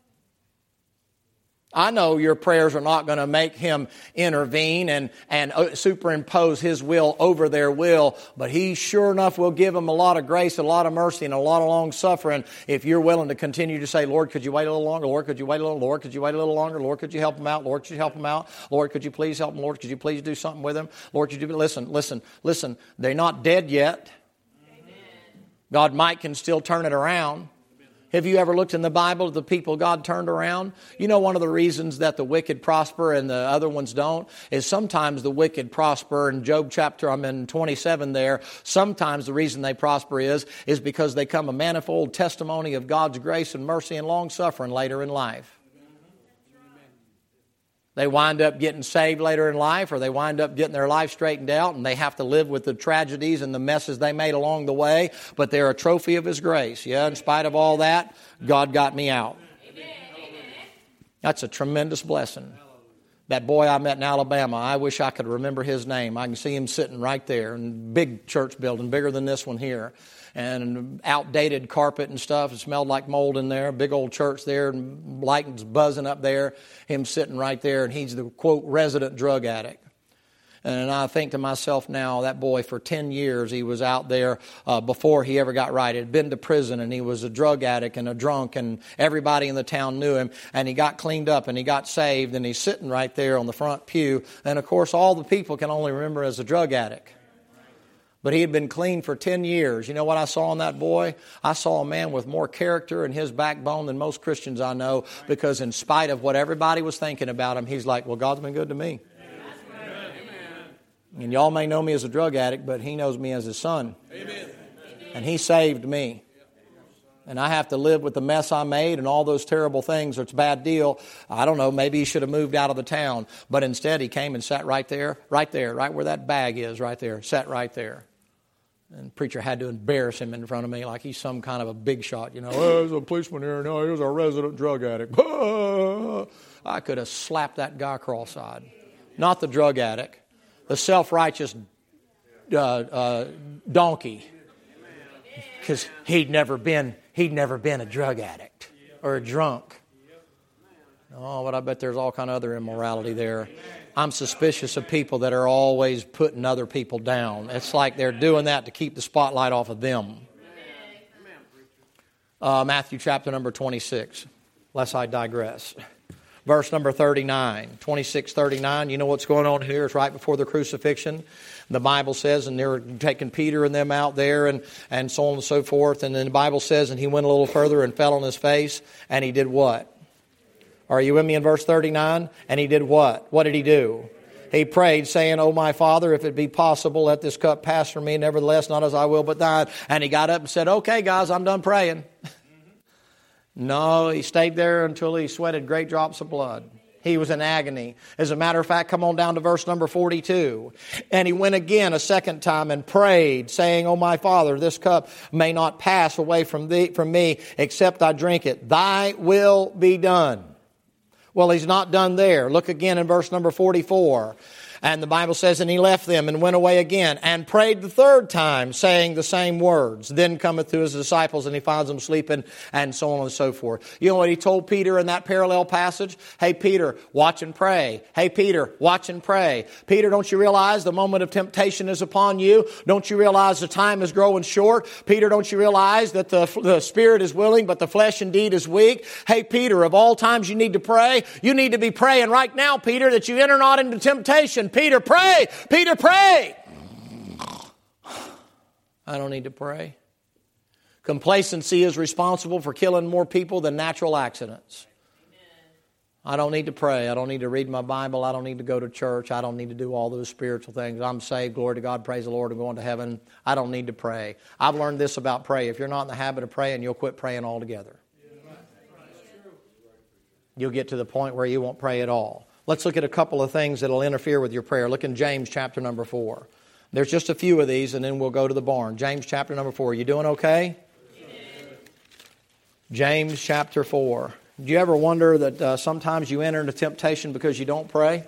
I know your prayers are not going to make him intervene and, and superimpose his will over their will, but he sure enough will give them a lot of grace, a lot of mercy, and a lot of long suffering if you're willing to continue to say, Lord, could you wait a little longer? Lord, could you wait a little? Lord, could you wait a little longer? Lord, could you help them out? Lord, could you help them out? Lord, could you please help them? Lord, could you please do something with them? Lord, could you do, listen, listen, listen, they're not dead yet. Amen. God might can still turn it around. Have you ever looked in the Bible at the people God turned around? You know, one of the reasons that the wicked prosper and the other ones don't is sometimes the wicked prosper. In Job chapter, I'm in twenty-seven there. Sometimes the reason they prosper is, is because they come a manifold testimony of God's grace and mercy and long suffering later in life. They wind up getting saved later in life, or they wind up getting their life straightened out, and they have to live with the tragedies and the messes they made along the way, but they're a trophy of His grace. Yeah, in spite of all that, God got me out. That's a tremendous blessing. That boy I met in Alabama, I wish I could remember his name. I can see him sitting right there in a big church building, bigger than this one here. And outdated carpet and stuff. It smelled like mold in there. Big old church there, and lightning's buzzing up there. Him sitting right there, and he's the, quote, resident drug addict. And I think to myself now, that boy, for ten years, he was out there uh, before he ever got right. He had been to prison, and he was a drug addict and a drunk, and everybody in the town knew him. And he got cleaned up, and he got saved, and he's sitting right there on the front pew. And, of course, all the people can only remember as a drug addict. But he had been clean for ten years. You know what I saw in that boy? I saw a man with more character in his backbone than most Christians I know, because in spite of what everybody was thinking about him, he's like, well, God's been good to me. Amen. And y'all may know me as a drug addict, but he knows me as his son. Amen. And he saved me. And I have to live with the mess I made and all those terrible things. It's a bad deal. I don't know, maybe he should have moved out of the town. But instead he came and sat right there, right there, right where that bag is, right there, sat right there. And the preacher had to embarrass him in front of me like he's some kind of a big shot. You know, oh, there's a policeman here. No, here's a resident drug addict. I could have slapped that guy cross-eyed. Not the drug addict. The self-righteous uh, uh, donkey. Because he'd never been, he'd never been a drug addict or a drunk. Oh, but I bet there's all kind of other immorality there. I'm suspicious of people that are always putting other people down. It's like they're doing that to keep the spotlight off of them. Uh, Matthew chapter number twenty-six, lest I digress. Verse number thirty-nine, twenty-six thirty-nine. You know what's going on here? It's right before the crucifixion. The Bible says, and they're taking Peter and them out there and, and so on and so forth. And then the Bible says, and he went a little further and fell on his face, and he did what? Are you with me in verse thirty-nine? And he did what? What did he do? He prayed, saying, "O my Father, if it be possible, let this cup pass from me. Nevertheless, not as I will, but thine." And he got up and said, "Okay, guys, I'm done praying." No, he stayed there until he sweated great drops of blood. He was in agony. As a matter of fact, come on down to verse number forty-two. And he went again a second time and prayed, saying, "O my Father, this cup may not pass away from thee, from me, except I drink it. Thy will be done." Well, he's not done there. Look again in verse number forty-four. And the Bible says, and he left them and went away again and prayed the third time, saying the same words. Then cometh to his disciples and he finds them sleeping, and so on and so forth. You know what he told Peter in that parallel passage? Hey, Peter, watch and pray. Hey, Peter, watch and pray. Peter, don't you realize the moment of temptation is upon you? Don't you realize the time is growing short? Peter, don't you realize that the, the spirit is willing, but the flesh indeed is weak? Hey, Peter, of all times you need to pray, you need to be praying right now, Peter, that you enter not into temptation. Peter, pray! Peter, pray! I don't need to pray. Complacency is responsible for killing more people than natural accidents. I don't need to pray. I don't need to read my Bible. I don't need to go to church. I don't need to do all those spiritual things. I'm saved. Glory to God. Praise the Lord. I'm going to heaven. I don't need to pray. I've learned this about prayer. If you're not in the habit of praying, you'll quit praying altogether. You'll get to the point where you won't pray at all. Let's look at a couple of things that will interfere with your prayer. Look in James chapter number four. There's just a few of these, and then we'll go to the barn. James chapter number four. You doing okay? Amen. James chapter four. Do you ever wonder that uh, sometimes you enter into temptation because you don't pray?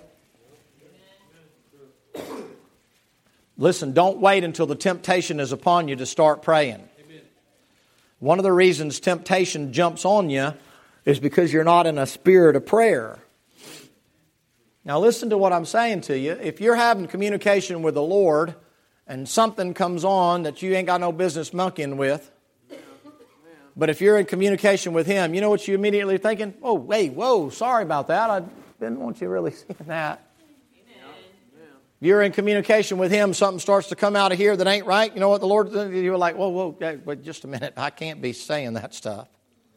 Amen. Listen, don't wait until the temptation is upon you to start praying. Amen. One of the reasons temptation jumps on you is because you're not in a spirit of prayer. Now listen to what I'm saying to you. If you're having communication with the Lord and something comes on that you ain't got no business monkeying with, but if you're in communication with Him, you know what you immediately are thinking? Oh, hey, whoa, sorry about that. I didn't want you really seeing that. If you're in communication with Him, something starts to come out of here that ain't right. You know what the Lord, you're like, whoa, whoa, wait just a minute. I can't be saying that stuff.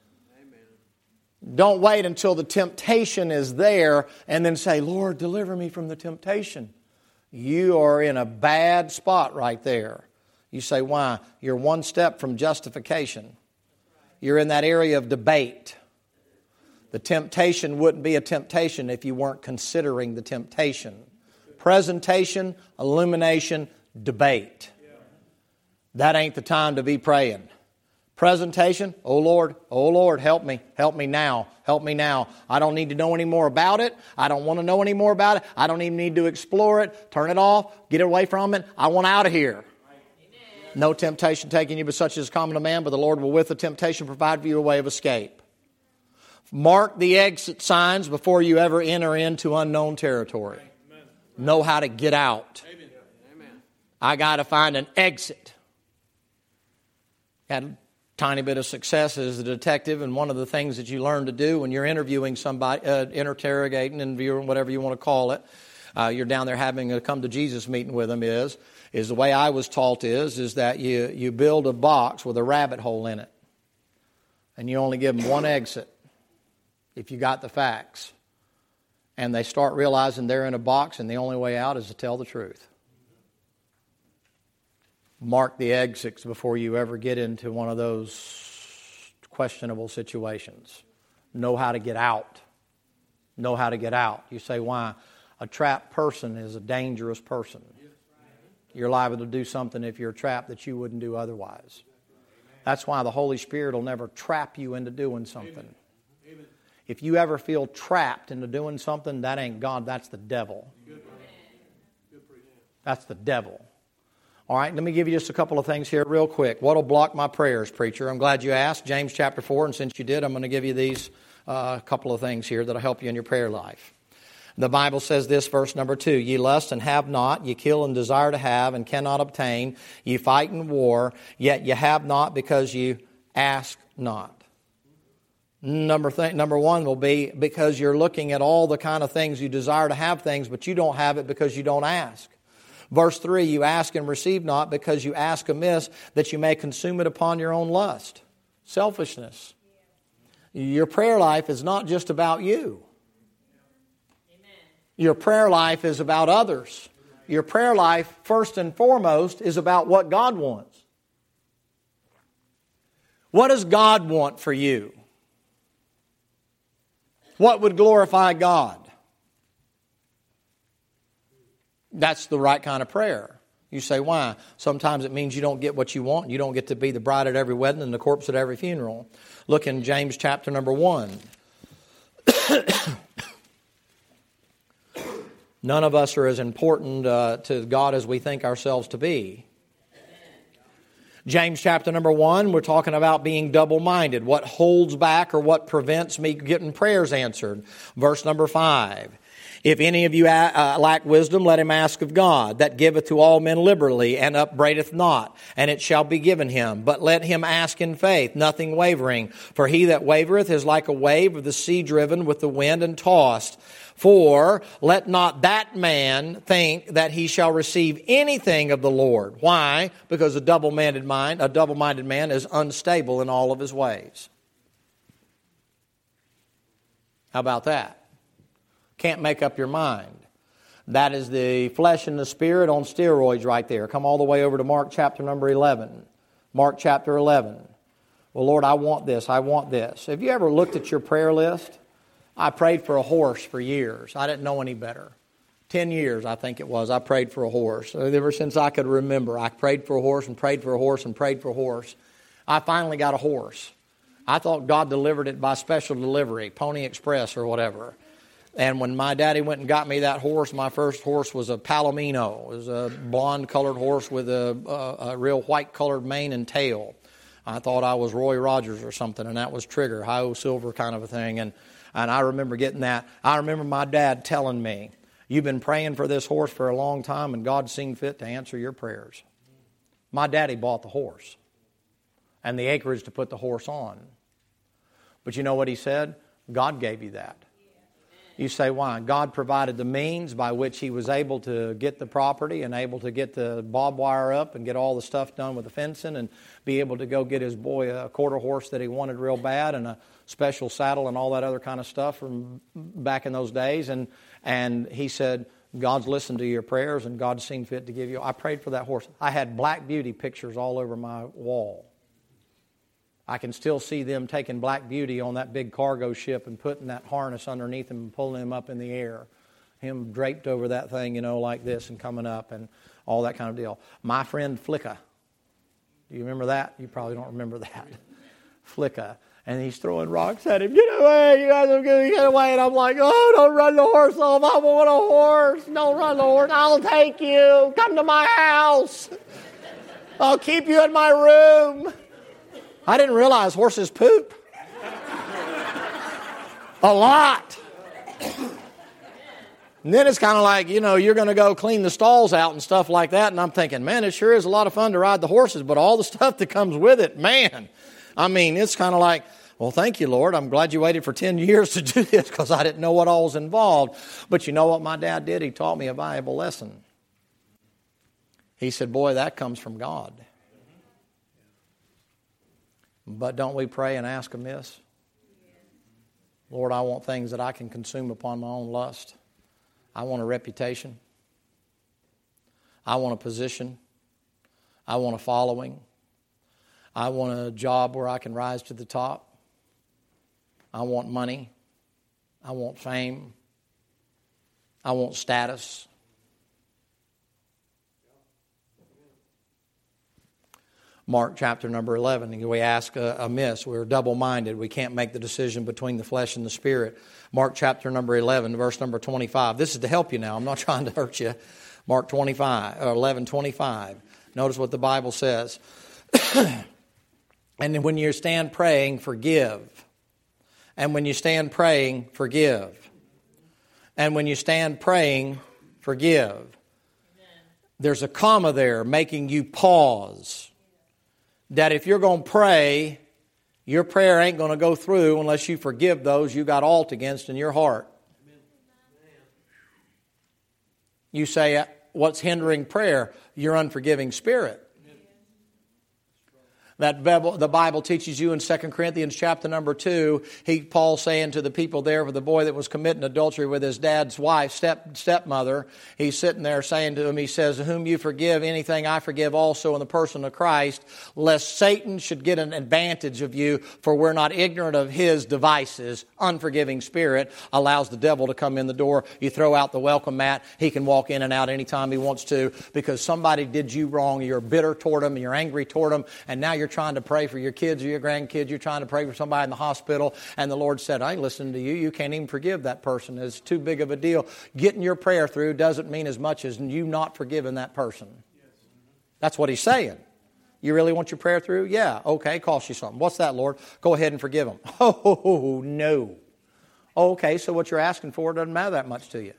Don't wait until the temptation is there and then say, Lord, deliver me from the temptation. You are in a bad spot right there. You say, why? You're one step from justification. You're in that area of debate. The temptation wouldn't be a temptation if you weren't considering the temptation. Presentation, illumination, debate. That ain't the time to be praying. Presentation, oh Lord, oh Lord, help me, help me now, help me now. I don't need to know any more about it. I don't want to know any more about it. I don't even need to explore it. Turn it off, get away from it. I want out of here. Amen. No temptation taking you but such as common to man, but the Lord will with the temptation provide for you a way of escape. Mark the exit signs before you ever enter into unknown territory. Amen. Know how to get out. Amen. I got to find an exit. Had tiny bit of success as a detective, and one of the things that you learn to do when you're interviewing somebody, uh, interrogating, interviewing, whatever you want to call it, uh, you're down there having a come to Jesus meeting with them is, is the way I was taught is, is that you, you build a box with a rabbit hole in it. And you only give them one exit if you got the facts. And they start realizing they're in a box and the only way out is to tell the truth. Mark the exits before you ever get into one of those questionable situations. Know how to get out. Know how to get out. You say, why? A trapped person is a dangerous person. You're liable to do something if you're trapped that you wouldn't do otherwise. That's why the Holy Spirit will never trap you into doing something. If you ever feel trapped into doing something, that ain't God, that's the devil. That's the devil. All right, let me give you just a couple of things here real quick. What will block my prayers, preacher? I'm glad you asked. James chapter four, and since you did, I'm going to give you these uh, couple of things here that will help you in your prayer life. The Bible says this, verse number two, ye lust and have not, ye kill and desire to have and cannot obtain, ye fight in war, yet ye have not because you ask not. Number th- number one will be because you're looking at all the kind of things you desire to have things, but you don't have it because you don't ask. Verse three, you ask and receive not because you ask amiss that you may consume it upon your own lust. Selfishness. Your prayer life is not just about you. Your prayer life is about others. Your prayer life, first and foremost, is about what God wants. What does God want for you? What would glorify God? That's the right kind of prayer. You say, why? Sometimes it means you don't get what you want. You don't get to be the bride at every wedding and the corpse at every funeral. Look in James chapter number one. None of us are as important uh, to God as we think ourselves to be. James chapter number one, we're talking about being double-minded. What holds back or what prevents me getting prayers answered? Verse number five. If any of you uh, lack wisdom, let him ask of God, that giveth to all men liberally, and upbraideth not, and it shall be given him. But let him ask in faith, nothing wavering. For he that wavereth is like a wave of the sea driven with the wind and tossed. For let not that man think that he shall receive anything of the Lord. Why? Because a double-minded mind, a double-minded man is unstable in all of his ways. How about that? Can't make up your mind. That is the flesh and the spirit on steroids right there. Come all the way over to Mark chapter number eleven. Mark chapter eleven. Well, Lord, I want this. I want this. Have you ever looked at your prayer list? I prayed for a horse for years. I didn't know any better. Ten years, I think it was, I prayed for a horse. Ever since I could remember, I prayed for a horse and prayed for a horse and prayed for a horse. I finally got a horse. I thought God delivered it by special delivery, Pony Express or whatever. And when my daddy went and got me that horse, my first horse was a Palomino. It was a blonde-colored horse with a, a, a real white-colored mane and tail. I thought I was Roy Rogers or something, and that was Trigger, Hi-O Silver kind of a thing. And, and I remember getting that. I remember my dad telling me, you've been praying for this horse for a long time, and God's seen fit to answer your prayers. My daddy bought the horse and the acreage to put the horse on. But you know what he said? God gave you that. You say, why? God provided the means by which he was able to get the property and able to get the barbed wire up and get all the stuff done with the fencing and be able to go get his boy a quarter horse that he wanted real bad and a special saddle and all that other kind of stuff from back in those days. And and he said, God's listened to your prayers and God's seen fit to give you. I prayed for that horse. I had Black Beauty pictures all over my wall. I can still see them taking Black Beauty on that big cargo ship and putting that harness underneath him and pulling him up in the air. Him draped over that thing, you know, like this and coming up and all that kind of deal. My friend Flicka. Do you remember that? You probably don't remember that. Flicka. And he's throwing rocks at him. Get away, you guys are going to get away. And I'm like, oh, don't run the horse off. I want a horse. Don't run the horse. I'll take you. Come to my house. I'll keep you in my room. I didn't realize horses poop. A lot. And then it's kind of like, you know, you're going to go clean the stalls out and stuff like that. And I'm thinking, man, it sure is a lot of fun to ride the horses, but all the stuff that comes with it, man. I mean, it's kind of like, Well, thank you, Lord. I'm glad you waited for ten years to do this because I didn't know what all was involved. But you know what my dad did? He taught me a valuable lesson. He said, boy, that comes from God. But don't we pray and ask amiss? Lord, I want things that I can consume upon my own lust. I want a reputation. I want a position. I want a following. I want a job where I can rise to the top. I want money. I want fame. I want status. Mark chapter number eleven, we ask uh, amiss. We're double-minded. We can't make the decision between the flesh and the spirit. Mark chapter number eleven, verse number twenty-five. This is to help you now. I'm not trying to hurt you. Mark twenty-five, or eleven twenty-five. Notice what the Bible says. And when you stand praying, forgive. And when you stand praying, forgive. And when you stand praying, forgive. Amen. There's a comma there making you pause. That if you're going to pray, your prayer ain't going to go through unless you forgive those you got aught against in your heart. Amen. You say, what's hindering prayer? Your unforgiving spirit. That the Bible teaches you in Second Corinthians chapter number two, he, Paul saying to the people there for the boy that was committing adultery with his dad's wife, step stepmother, he's sitting there saying to him, he says, whom you forgive anything I forgive also in the person of Christ, lest Satan should get an advantage of you, for we're not ignorant of his devices. Unforgiving spirit allows the devil to come in the door. You throw out the welcome mat, he can walk in and out anytime he wants to, because somebody did you wrong, you're bitter toward him, you're angry toward him, and now you're trying to pray for your kids or your grandkids, you're trying to pray for somebody in the hospital, and the Lord said, I ain't listening to you. You can't even forgive that person. It's too big of a deal. Getting your prayer through doesn't mean as much as you not forgiving that person. That's what he's saying. You really want your prayer through? Yeah, okay, cost you something. What's that, Lord? Go ahead and forgive them. Oh, no. Okay, so what you're asking for doesn't matter that much to you.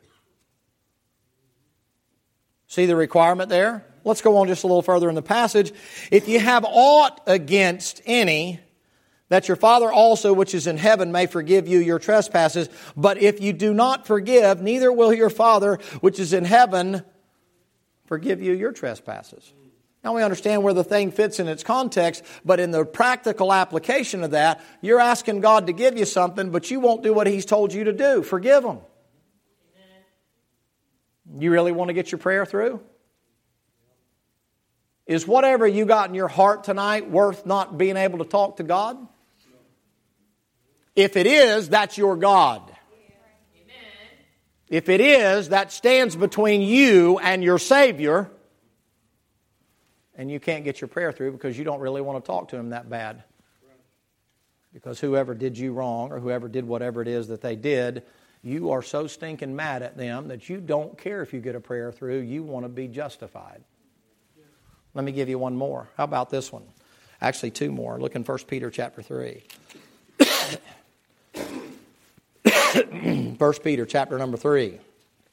See the requirement there? Let's go on just a little further in the passage. If you have aught against any, that your Father also which is in heaven may forgive you your trespasses. But if you do not forgive, neither will your Father which is in heaven forgive you your trespasses. Now we understand where the thing fits in its context, but in the practical application of that, you're asking God to give you something, but you won't do what He's told you to do. Forgive Him. You really want to get your prayer through? Is whatever you got in your heart tonight worth not being able to talk to God? If it is, that's your God. If it is, that stands between you and your Savior, and you can't get your prayer through because you don't really want to talk to Him that bad. Because whoever did you wrong, or whoever did whatever it is that they did, you are so stinking mad at them that you don't care if you get a prayer through. You want to be justified. Let me give you one more. How about this one? Actually, two more. Look in First Peter chapter three. First Peter chapter number three.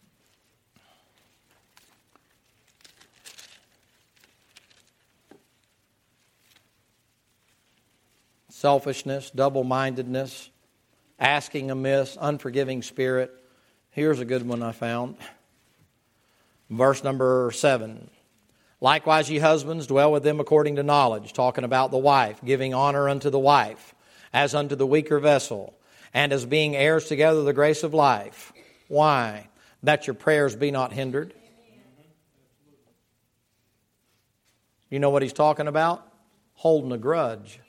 Selfishness, double-mindedness, asking amiss, unforgiving spirit. Here's a good one I found. Verse number seven. Likewise, ye husbands, dwell with them according to knowledge, talking about the wife, giving honor unto the wife, as unto the weaker vessel, and as being heirs together of the grace of life. Why? That your prayers be not hindered. You know what he's talking about? Holding a grudge.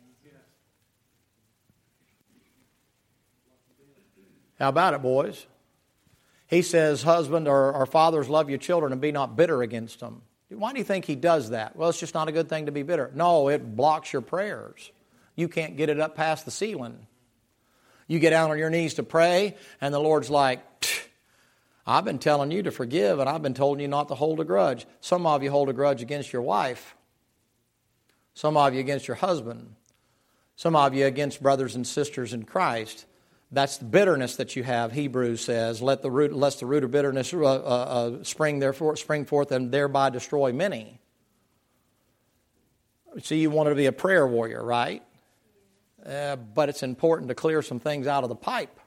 How about it, boys? He says, husband or, or fathers, love your children and be not bitter against them. Why do you think he does that? Well, it's just not a good thing to be bitter. No, it blocks your prayers. You can't get it up past the ceiling. You get down on your knees to pray, and the Lord's like, I've been telling you to forgive, and I've been telling you not to hold a grudge. Some of you hold a grudge against your wife. Some of you against your husband. Some of you against brothers and sisters in Christ. That's the bitterness that you have. Hebrews says, "Let the root, lest the root of bitterness uh, uh, uh, spring therefore spring forth and thereby destroy many." See, you wanted to be a prayer warrior, right? uh, but it's important to clear some things out of the pipe.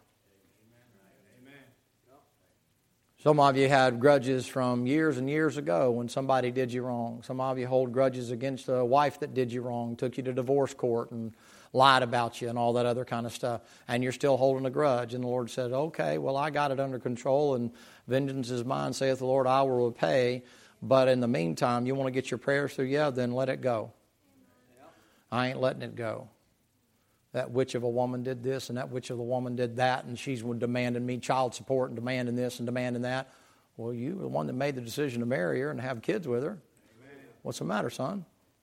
Some of you had grudges from years and years ago when somebody did you wrong. Some of you hold grudges against a wife that did you wrong, took you to divorce court and lied about you and all that other kind of stuff. And you're still holding a grudge. And the Lord said, okay, well, I got it under control, and vengeance is mine, saith the Lord, I will repay. But in the meantime, you want to get your prayers through? Yeah, then let it go. I ain't letting it go. That witch of a woman did this, and that witch of a woman did that, and she's demanding me child support and demanding this and demanding that. Well, you were the one that made the decision to marry her and have kids with her. Amen. What's the matter, son?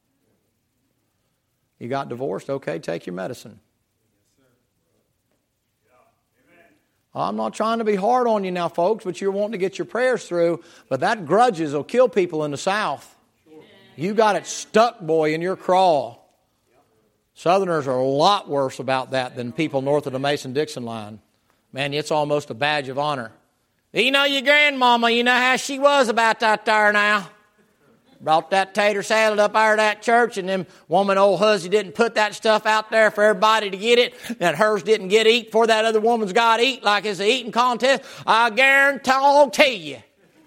You got divorced? Okay, take your medicine. Yes, sir. Yeah. I'm not trying to be hard on you now, folks, but you're wanting to get your prayers through, but that grudges will kill people in the South. Sure. You got it stuck, boy, in your craw. Southerners are a lot worse about that than people north of the Mason-Dixon line. Man, it's almost a badge of honor. You know your grandmama, you know how she was about that there now. Brought that tater salad up out of that church, and them woman, old hussy, didn't put that stuff out there for everybody to get it, and hers didn't get eat before that other woman's got to eat like it's an eating contest. I guarantee you.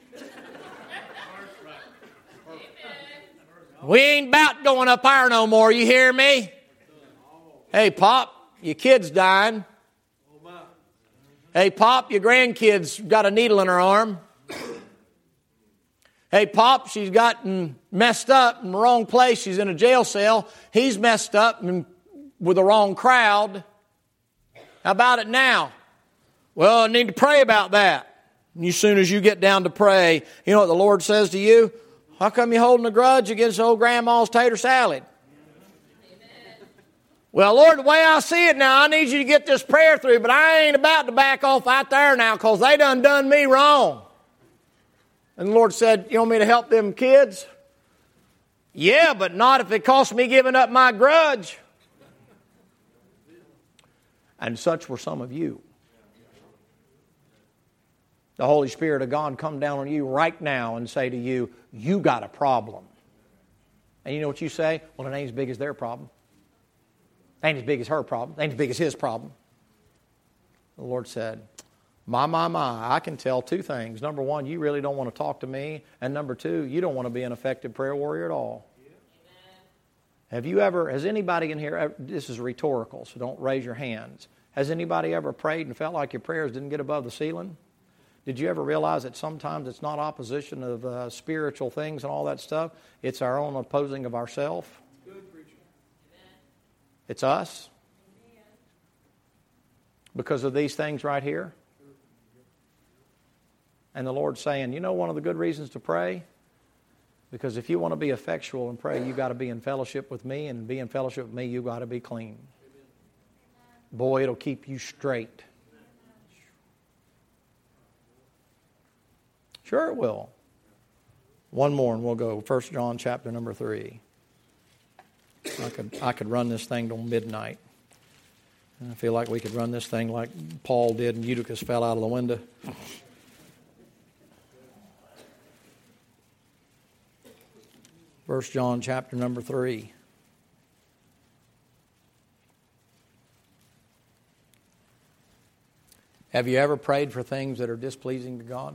We ain't about going up there no more, you hear me? Hey, Pop, your kid's dying. Hey, Pop, your grandkid's got a needle in her arm. Hey, Pop, she's gotten messed up in the wrong place. She's in a jail cell. He's messed up and with the wrong crowd. How about it now? Well, I need to pray about that. And as soon as you get down to pray, you know what the Lord says to you? How come you're holding a grudge against old grandma's tater salad? Well, Lord, the way I see it now, I need you to get this prayer through, but I ain't about to back off out there now because they done done me wrong. And the Lord said, you want me to help them kids? Yeah, but not if it costs me giving up my grudge. And such were some of you. The Holy Spirit of God come down on you right now and say to you, you got a problem. And you know what you say? Well, it ain't as big as their problem. Ain't as big as her problem. Ain't as big as his problem. The Lord said, my, my, my, I can tell two things. Number one, you really don't want to talk to me. And number two, you don't want to be an effective prayer warrior at all. Amen. Have you ever, has anybody in here, this is rhetorical, so don't raise your hands. Has anybody ever prayed and felt like your prayers didn't get above the ceiling? Did you ever realize that sometimes it's not opposition of uh, spiritual things and all that stuff? It's our own opposing of ourselves. It's us. Because of these things right here. And the Lord's saying, you know one of the good reasons to pray? Because if you want to be effectual and pray, you've got to be in fellowship with me. And to be in fellowship with me, you've got to be clean. Boy, it'll keep you straight. Sure it will. One more and we'll go. First John chapter number three. I could I could run this thing till midnight. I feel like we could run this thing like Paul did and Eutychus fell out of the window. First John chapter number three. Have you ever prayed for things that are displeasing to God?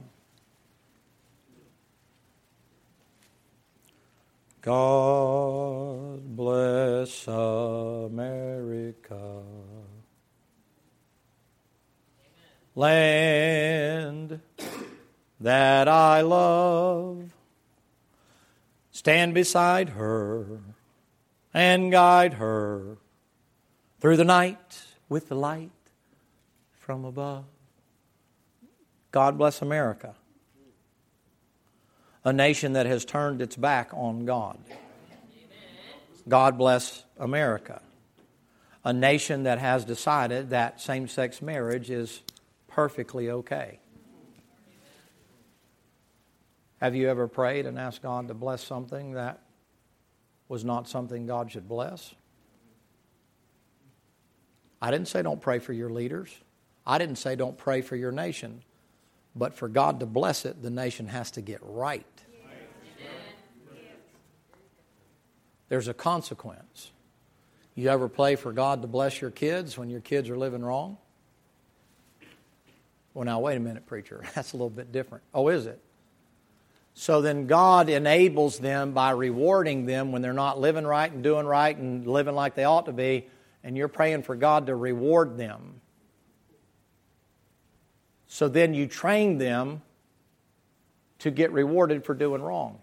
God bless America. Land that I love. Stand beside her and guide her through the night with the light from above. God bless America. A nation that has turned its back on God. God bless America. A nation that has decided that same-sex marriage is perfectly okay. Have you ever prayed and asked God to bless something that was not something God should bless? I didn't say don't pray for your leaders. I didn't say don't pray for your nation. But for God to bless it, the nation has to get right. There's a consequence. You ever pray for God to bless your kids when your kids are living wrong? Well, now, wait a minute, preacher. That's a little bit different. Oh, is it? So then God enables them by rewarding them when they're not living right and doing right and living like they ought to be, and you're praying for God to reward them. So then you train them to get rewarded for doing wrong.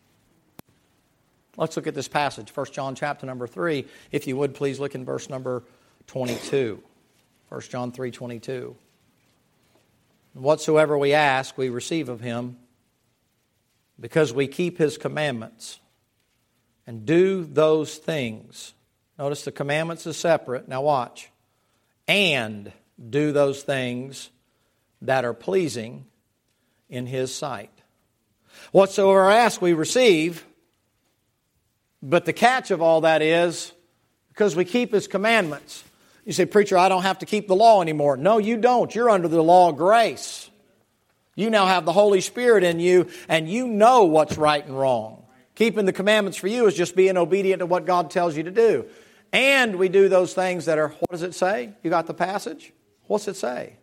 Let's look at this passage, First John chapter number three. If you would, please look in verse number twenty-two. First John three twenty-two. Whatsoever we ask, we receive of Him, because we keep His commandments and do those things. Notice the commandments is separate. Now watch. And do those things that are pleasing in His sight. Whatsoever I ask, we receive. But the catch of all that is, because we keep His commandments. You say, preacher, I don't have to keep the law anymore. No, you don't. You're under the law of grace. You now have the Holy Spirit in you, and you know what's right and wrong. Keeping the commandments for you is just being obedient to what God tells you to do. And we do those things that are, what does it say? You got the passage? What's it say?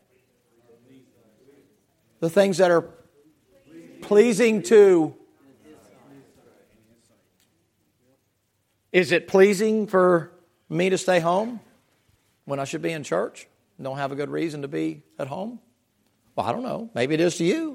The things that are pleasing to... Is it pleasing for me to stay home when I should be in church? Don't have a good reason to be at home? Well, I don't know. Maybe it is to you.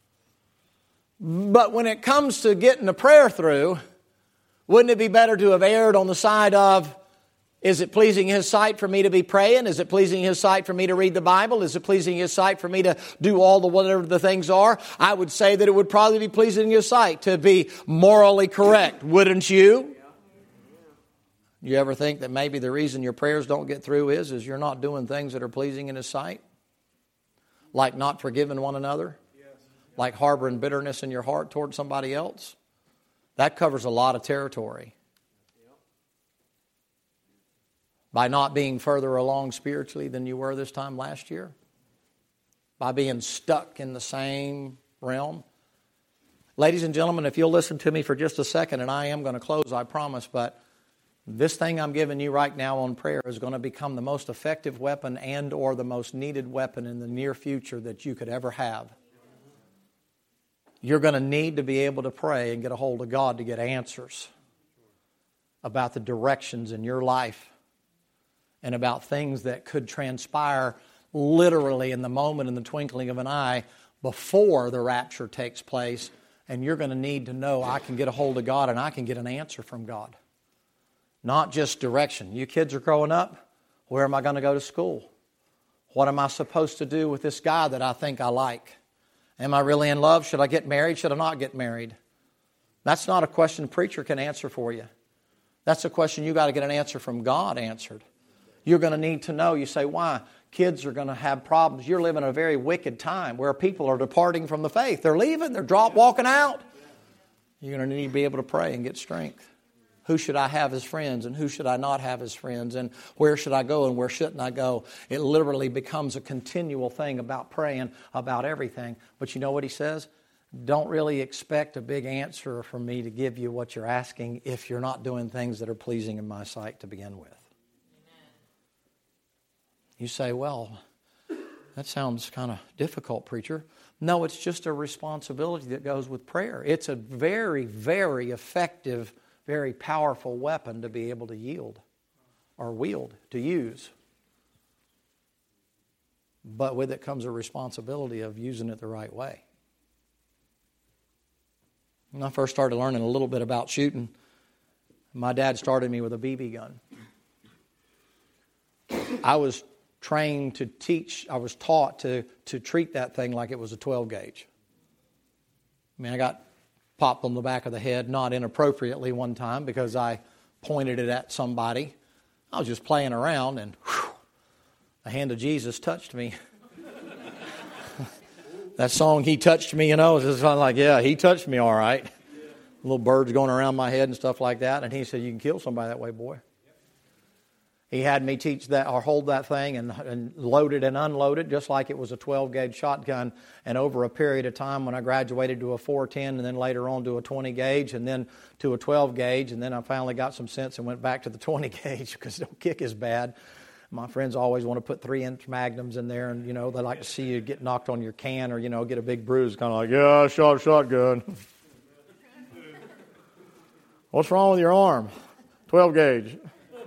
But when it comes to getting a prayer through, wouldn't it be better to have erred on the side of, is it pleasing His sight for me to be praying? Is it pleasing His sight for me to read the Bible? Is it pleasing His sight for me to do all the whatever the things are? I would say that it would probably be pleasing His sight to be morally correct, wouldn't you? You ever think that maybe the reason your prayers don't get through is, is you're not doing things that are pleasing in His sight? Like not forgiving one another? Yes. Like harboring bitterness in your heart toward somebody else? That covers a lot of territory. Yep. By not being further along spiritually than you were this time last year? By being stuck in the same realm? Ladies and gentlemen, if you'll listen to me for just a second, and I am going to close, I promise, but this thing I'm giving you right now on prayer is going to become the most effective weapon and or the most needed weapon in the near future that you could ever have. You're going to need to be able to pray and get a hold of God to get answers about the directions in your life and about things that could transpire literally in the moment, in the twinkling of an eye, before the rapture takes place. And you're going to need to know, I can get a hold of God and I can get an answer from God. Not just direction. You kids are growing up. Where am I going to go to school? What am I supposed to do with this guy that I think I like? Am I really in love? Should I get married? Should I not get married? That's not a question a preacher can answer for you. That's a question you got to get an answer from God answered. You're going to need to know. You say, why? Kids are going to have problems. You're living in a very wicked time where people are departing from the faith. They're leaving. They're drop walking out. You're going to need to be able to pray and get strength. Who should I have as friends and who should I not have as friends? And where should I go and where shouldn't I go? It literally becomes a continual thing about praying about everything. But you know what he says? Don't really expect a big answer from me to give you what you're asking if you're not doing things that are pleasing in my sight to begin with. Amen. You say, well, that sounds kind of difficult, preacher. No, it's just a responsibility that goes with prayer. It's a very, very effective, very powerful weapon to be able to yield or wield, to use. But with it comes a responsibility of using it the right way. When I first started learning a little bit about shooting, my dad started me with a B B gun. I was trained to teach, I was taught to, to treat that thing like it was a twelve gauge. I mean, I got popped on the back of the head, not inappropriately one time because I pointed it at somebody. I was just playing around and whew, the hand of Jesus touched me. That song, He Touched Me, you know, it's just kind of like, yeah, He touched me all right. Little birds going around my head and stuff like that. And he said, you can kill somebody that way, boy. He had me teach that or hold that thing and, and load it and unload it just like it was a twelve gauge shotgun. And over a period of time when I graduated to a four ten and then later on to a twenty gauge and then to a twelve gauge, and then I finally got some sense and went back to the twenty gauge because it don't kick as bad. My friends always want to put three inch magnums in there, and you know they like to see you get knocked on your can or you know get a big bruise, kind of like, yeah, I shot a shotgun. What's wrong with your arm? twelve gauge.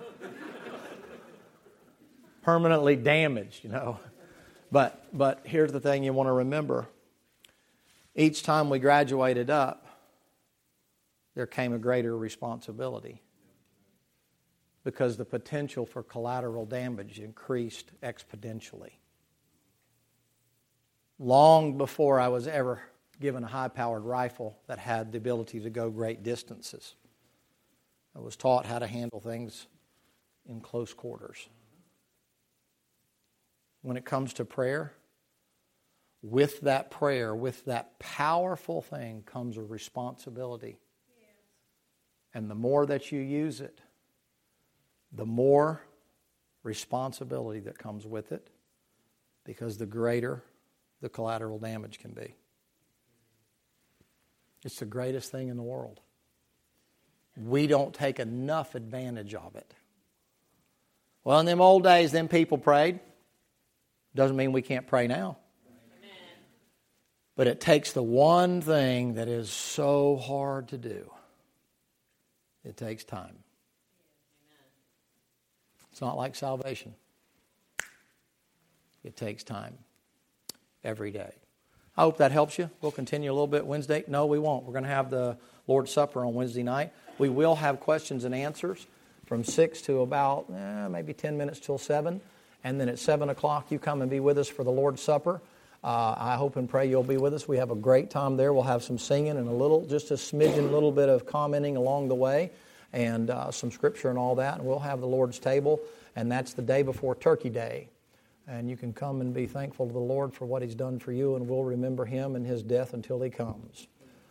Permanently damaged, you know. But but here's the thing you want to remember. Each time we graduated up, there came a greater responsibility because the potential for collateral damage increased exponentially. Long before I was ever given a high-powered rifle that had the ability to go great distances, I was taught how to handle things in close quarters. When it comes to prayer, with that prayer, with that powerful thing comes a responsibility. Yes. And the more that you use it, the more responsibility that comes with it, because the greater the collateral damage can be. It's the greatest thing in the world. We don't take enough advantage of it. Well, in them old days, them people prayed. Doesn't mean we can't pray now. Amen. But it takes the one thing that is so hard to do. It takes time. Amen. It's not like salvation. It takes time every day. I hope that helps you. We'll continue a little bit Wednesday. No, we won't. We're going to have the Lord's Supper on Wednesday night. We will have questions and answers from six to about eh, maybe ten minutes till seven. And then at seven o'clock, you come and be with us for the Lord's Supper. Uh, I hope and pray you'll be with us. We have a great time there. We'll have some singing and a little, just a smidgen, a little bit of commenting along the way, and uh, some scripture and all that. And we'll have the Lord's table, and that's the day before Turkey Day. And you can come and be thankful to the Lord for what He's done for you, and we'll remember Him and His death until He comes.